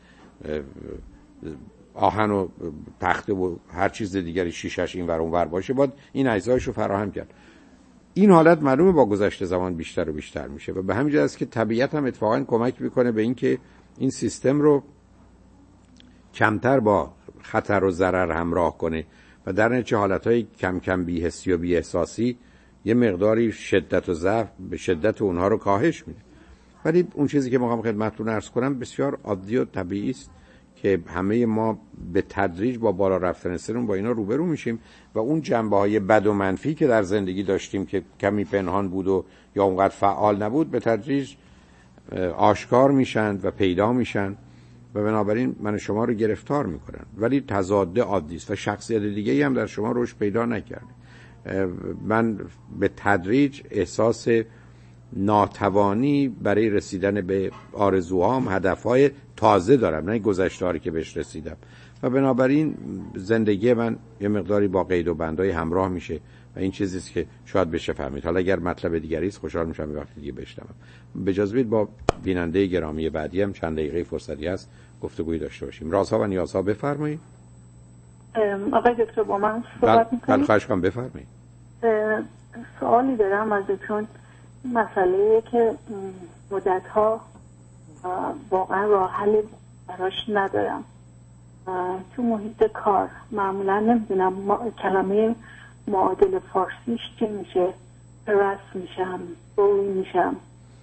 A: آهن و تخته و هر چیز دیگری شیشش این ور اون ور باشه، باید این اجزایش رو فراهم کرد. این حالت معلومه با گذشت زمان بیشتر و بیشتر میشه و به همین جهت است که طبیعت هم اتفاقا کمک میکنه به این که این سیستم رو کمتر با خطر و ضرر همراه کنه و در نتیجه حالتهای کم کم بی‌حسی و بی‌احساسی یه مقداری شدت و ضعف به شدت اونها رو کاهش میده. ولی اون چیزی که میخوام خدمتتون عرض کنم بسیار عادی و طبیعی است که همه ما به تدریج با بالا رفتن سنمون با اینا روبرو میشیم و اون جنبه‌های بد و منفی که در زندگی داشتیم که کمی پنهان بود و یا اونقدر فعال نبود به تدریج آشکار میشن و پیدا میشن و بنابراین من شما رو گرفتار میکنن، ولی تضاد عادی است و شخصیت دیگه‌ای هم در شما رشد پیدا نکرده. من به تدریج احساس ناتوانی برای رسیدن به آرزوهام، هدفهای تازه دارم، نه گذشته‌ای که بهش رسیدم و بنابراین زندگی من یه مقداری با قید و بندای همراه میشه و این چیزی است که شاید بشه فهمید. حالا اگر مطلب دیگری است خوشحال میشم یه وقت دیگه بشنوم. اجازه بدید با بیننده گرامی بعدی هم چند دقیقه فرصتی هست گفتگویی داشته باشیم. رازها و نیازها بفرمایید.
I: آقای دکتر با من صحبت می‌کنید؟
A: بله خواهش کنم بفرمایید.
I: سوالی دارم ازتون. مسئله که مدت‌ها واقعا راه حل براش ندارم. تو محیط کار معمولا نمیدونم کلمه معادل فارسیش چی میشه، هرس میشم، بوی میشم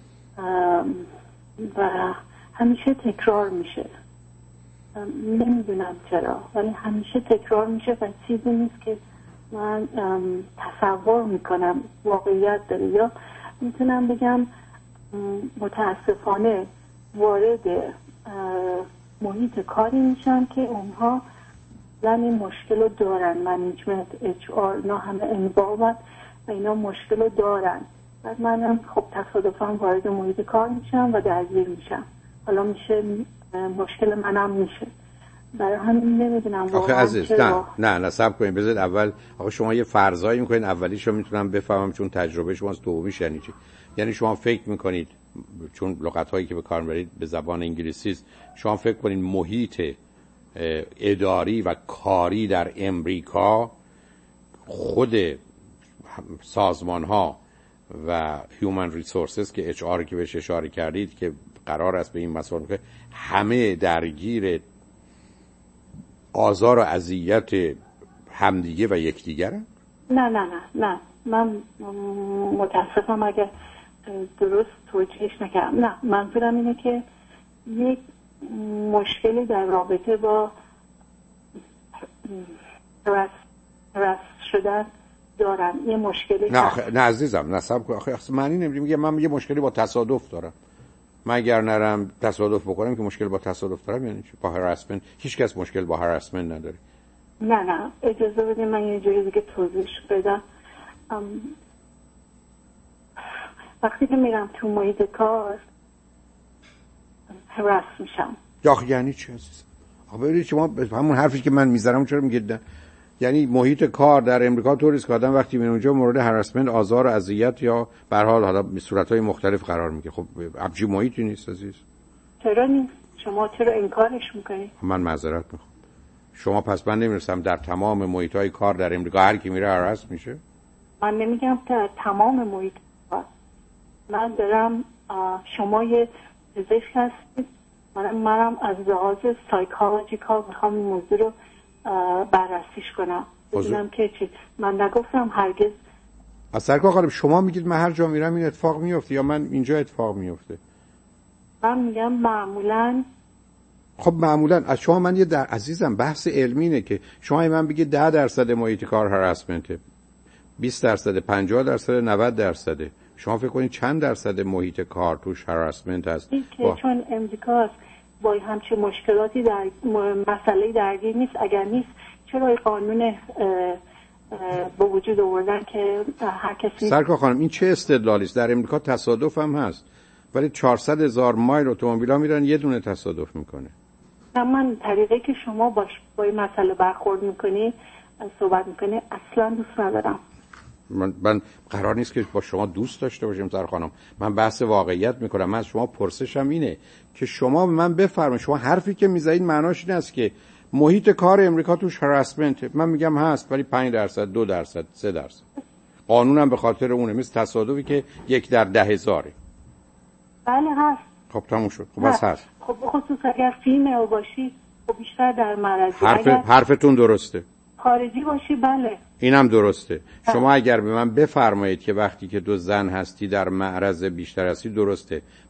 I: و همیشه تکرار میشه. نمیدونم چرا ولی همیشه تکرار میشه و چیزی نیست که من تصور میکنم واقعیت داره. یا میتونم بگم متاسفانه وارد محیط کاری میشن که اونها یعنی مشکل رو دارن، منیجمنت، اچ آر، اینا همه انوالومن و اینا مشکل رو دارن. بعد منم خب تصادفاً وارد محیط کار میشم و درگیر میشم. حالا میشه مشکل منم میشه. برای همین نمیدونم
A: آخه عزیز نه نه نه صبر کنید بذارید اول. آخه شما یه فرضایی میکنید اولیشو میتونم بفهمم چون تجربه شماست، دومیش یعنی چی؟ یعنی شما فکر میکنید چون لغت‌هایی که به کار میبرید به زبان انگلیسی است، شما فکر کنید محیط اداری و کاری در امریکا خود سازمان‌ها و هیومن ریسورسز که اچ آر که بهش اشاره کردید که قرار است به این مسائل که همه درگیر آزار و اذیت همدیگه و یکدیگرن؟
I: نه نه نه نه من متاسفم اگر درست توجیهش نکردم. نه منظورم اینه که یک مشکلی در رابطه با رس رس شدن دارن. یه مشکلی
A: نه آخه نه عزیزم نصب کن. آخه معنی نمیدونم میگه من یه مشکلی با تصادف دارم. من اگر نرم تصادف بکنم که مشکل با تصادف دارم یعنی چی؟ با هراسمنت هیچ کس مشکل با هراسمنت نداره.
I: نه نه اجازه بدید من یه جوری دیگه توضیح بدم. وقتی که میرم تو محیط کار هراس میشم.
A: آخه یعنی چی عزیز؟ آخه ببینید شما همون حرفی که من میذارم چرا میگید؟ یعنی محیط کار در امریکا طوریه که آدم وقتی میره اونجا مورد هراسمنت، آزار و اذیت یا به هر حال حالا به صورت‌های مختلف قرار میگیره. خب ابجی محیطی نیست عزیز.
I: چرا نیست؟ شما چرا انکارش میکنید؟
A: من معذرت میخوام. شما پس من نمیرسم در تمام محیط‌های کار در امریکا هر کی میره هراس میشه؟
I: من نمیگم که تمام محیط کار. من دارم شما یه پزشک هستید، من منم از لحاظ سایکولوژیکال میخوام این موضوع رو بررسیش کنم ببینم که چی. من نگفتم هرگز.
A: از سرکار خانم شما میگید من هر جا میرم این اتفاق میفته یا من اینجا اتفاق میفته؟
I: من میگم معمولاً.
A: خب معمولاً از شما من یه در عزیزم بحث علمی اینه که شما من بگید ده درصد محیط کار هراسمنته، بیست درصد، پنجاه درصد، نود درصد. شما فکر کنید چند درصد محیط کار توش هراسمنت هست؟
I: با... چون امریکاست با همچین مشکلاتی در مسئله درگیر نیست. اگر نیست چرا قانون به وجود آوردن که هر کسی.
A: سرکار خانم این چه استدلالی است؟ در امریکا تصادف هم هست ولی چهارصد هزار مایل اتومبیلا میرن یه دونه تصادف میکنه.
I: من طریقی که شما باش با این مسئله برخورد میکنی صحبت میکنی اصلا دوست ندارم.
A: من, من قرار نیست که با شما دوست داشته باشم سر خانم. من بحث واقعیت میکنم. من از شما پرسشم اینه که شما من بفرمایید شما حرفی که میزنید معناش این است که محیط کار امریکا توش هراسمنت. من میگم هست ولی پنج درصد، دو درصد، سه درصد. قانونم به خاطر اونه، مثل تصادفی که یک در ده هزاره.
I: بله هست.
A: خب تموم شد. خب بس هست.
I: خب خصوص اگر فیلم باشی خب بیشتر در معرض.
A: حرف حرفتون درسته.
I: خارجی باشی بله.
A: اینم درسته. ها. شما اگر به من بفرمایید که وقتی که دو زن هستی در معرض بیشتر هستی درسته.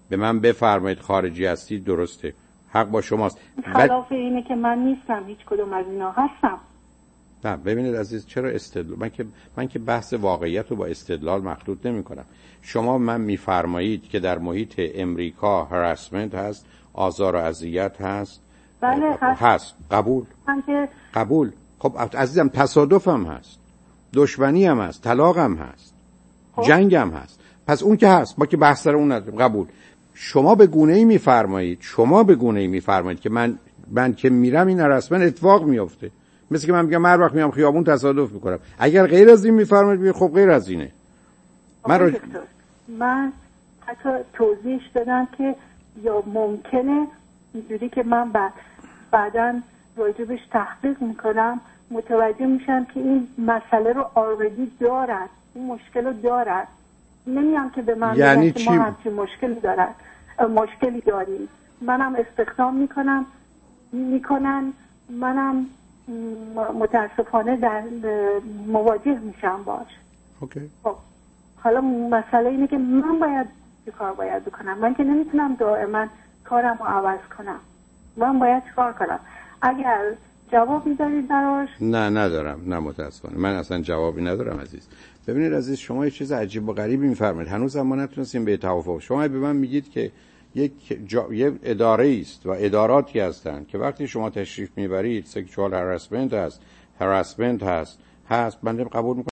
A: به من بفرمایید خارجی هستید، درسته، حق با شماست.
I: خلاف اینه که من نیستم، هیچ کدوم از اینا هستم.
A: نه ببینید عزیز، چرا استدلال؟ من که من که بحث واقعیت رو با استدلال مخلوط نمی کنم. شما من میفرمایید که در محیط امریکا هراسمنت هست، آزار و اذیت هست.
I: بله هست.
A: هست. قبول.
I: که...
A: قبول. خب عزیزم تصادف هم هست، دشمنی هم هست، طلاق هم هست، خب. جنگ هم هست. پس اون که هست، ما که بحث سر اون نداریم. قبول. شما به گونه‌ای میفرمایید شما به گونه‌ای میفرمایید که من من که میرم این هراسمنت اتفاق میفته. مثل که من میگم هر وقت میام خیابون تصادف میکنم. اگر غیر از این میفرمایید بگید خب غیر از اینه. من رو...
I: من حتی توضیحش دادم که یا ممکنه اینجوری که من بعد بعداً راجبش تحقیق میکنم متوجه میشم که این مسئله رو آردی دارد، این مشکل رو دارد. نمیام که به من
A: یعنی
I: بگم که ما همچین مشکلی دارد مشکلی داریم. منم استخدام میکنم میکنن منم متاسفانه در مواجه میشم باش.
A: اوکی.
I: خب حالا مسئله اینه که من باید چی کار باید بکنم؟ من که نمیتونم دائما کارم رو عوض کنم. من باید چی کار کنم؟ اگر جوابی دارید براش؟
A: نه ندارم، نه متاسفانه من اصلا جوابی ندارم عزیز. ببینید عزیز، شما یه چیز عجیب و غریبی میفرمایید، هنوز ما نتونستیم به توافق. شما به من میگید که یک جا... یه اداره است و اداراتی هستن که وقتی شما تشریف میبرید سکشوال هراسمنت هست، هراسمنت هست هست بنده قبول میکنم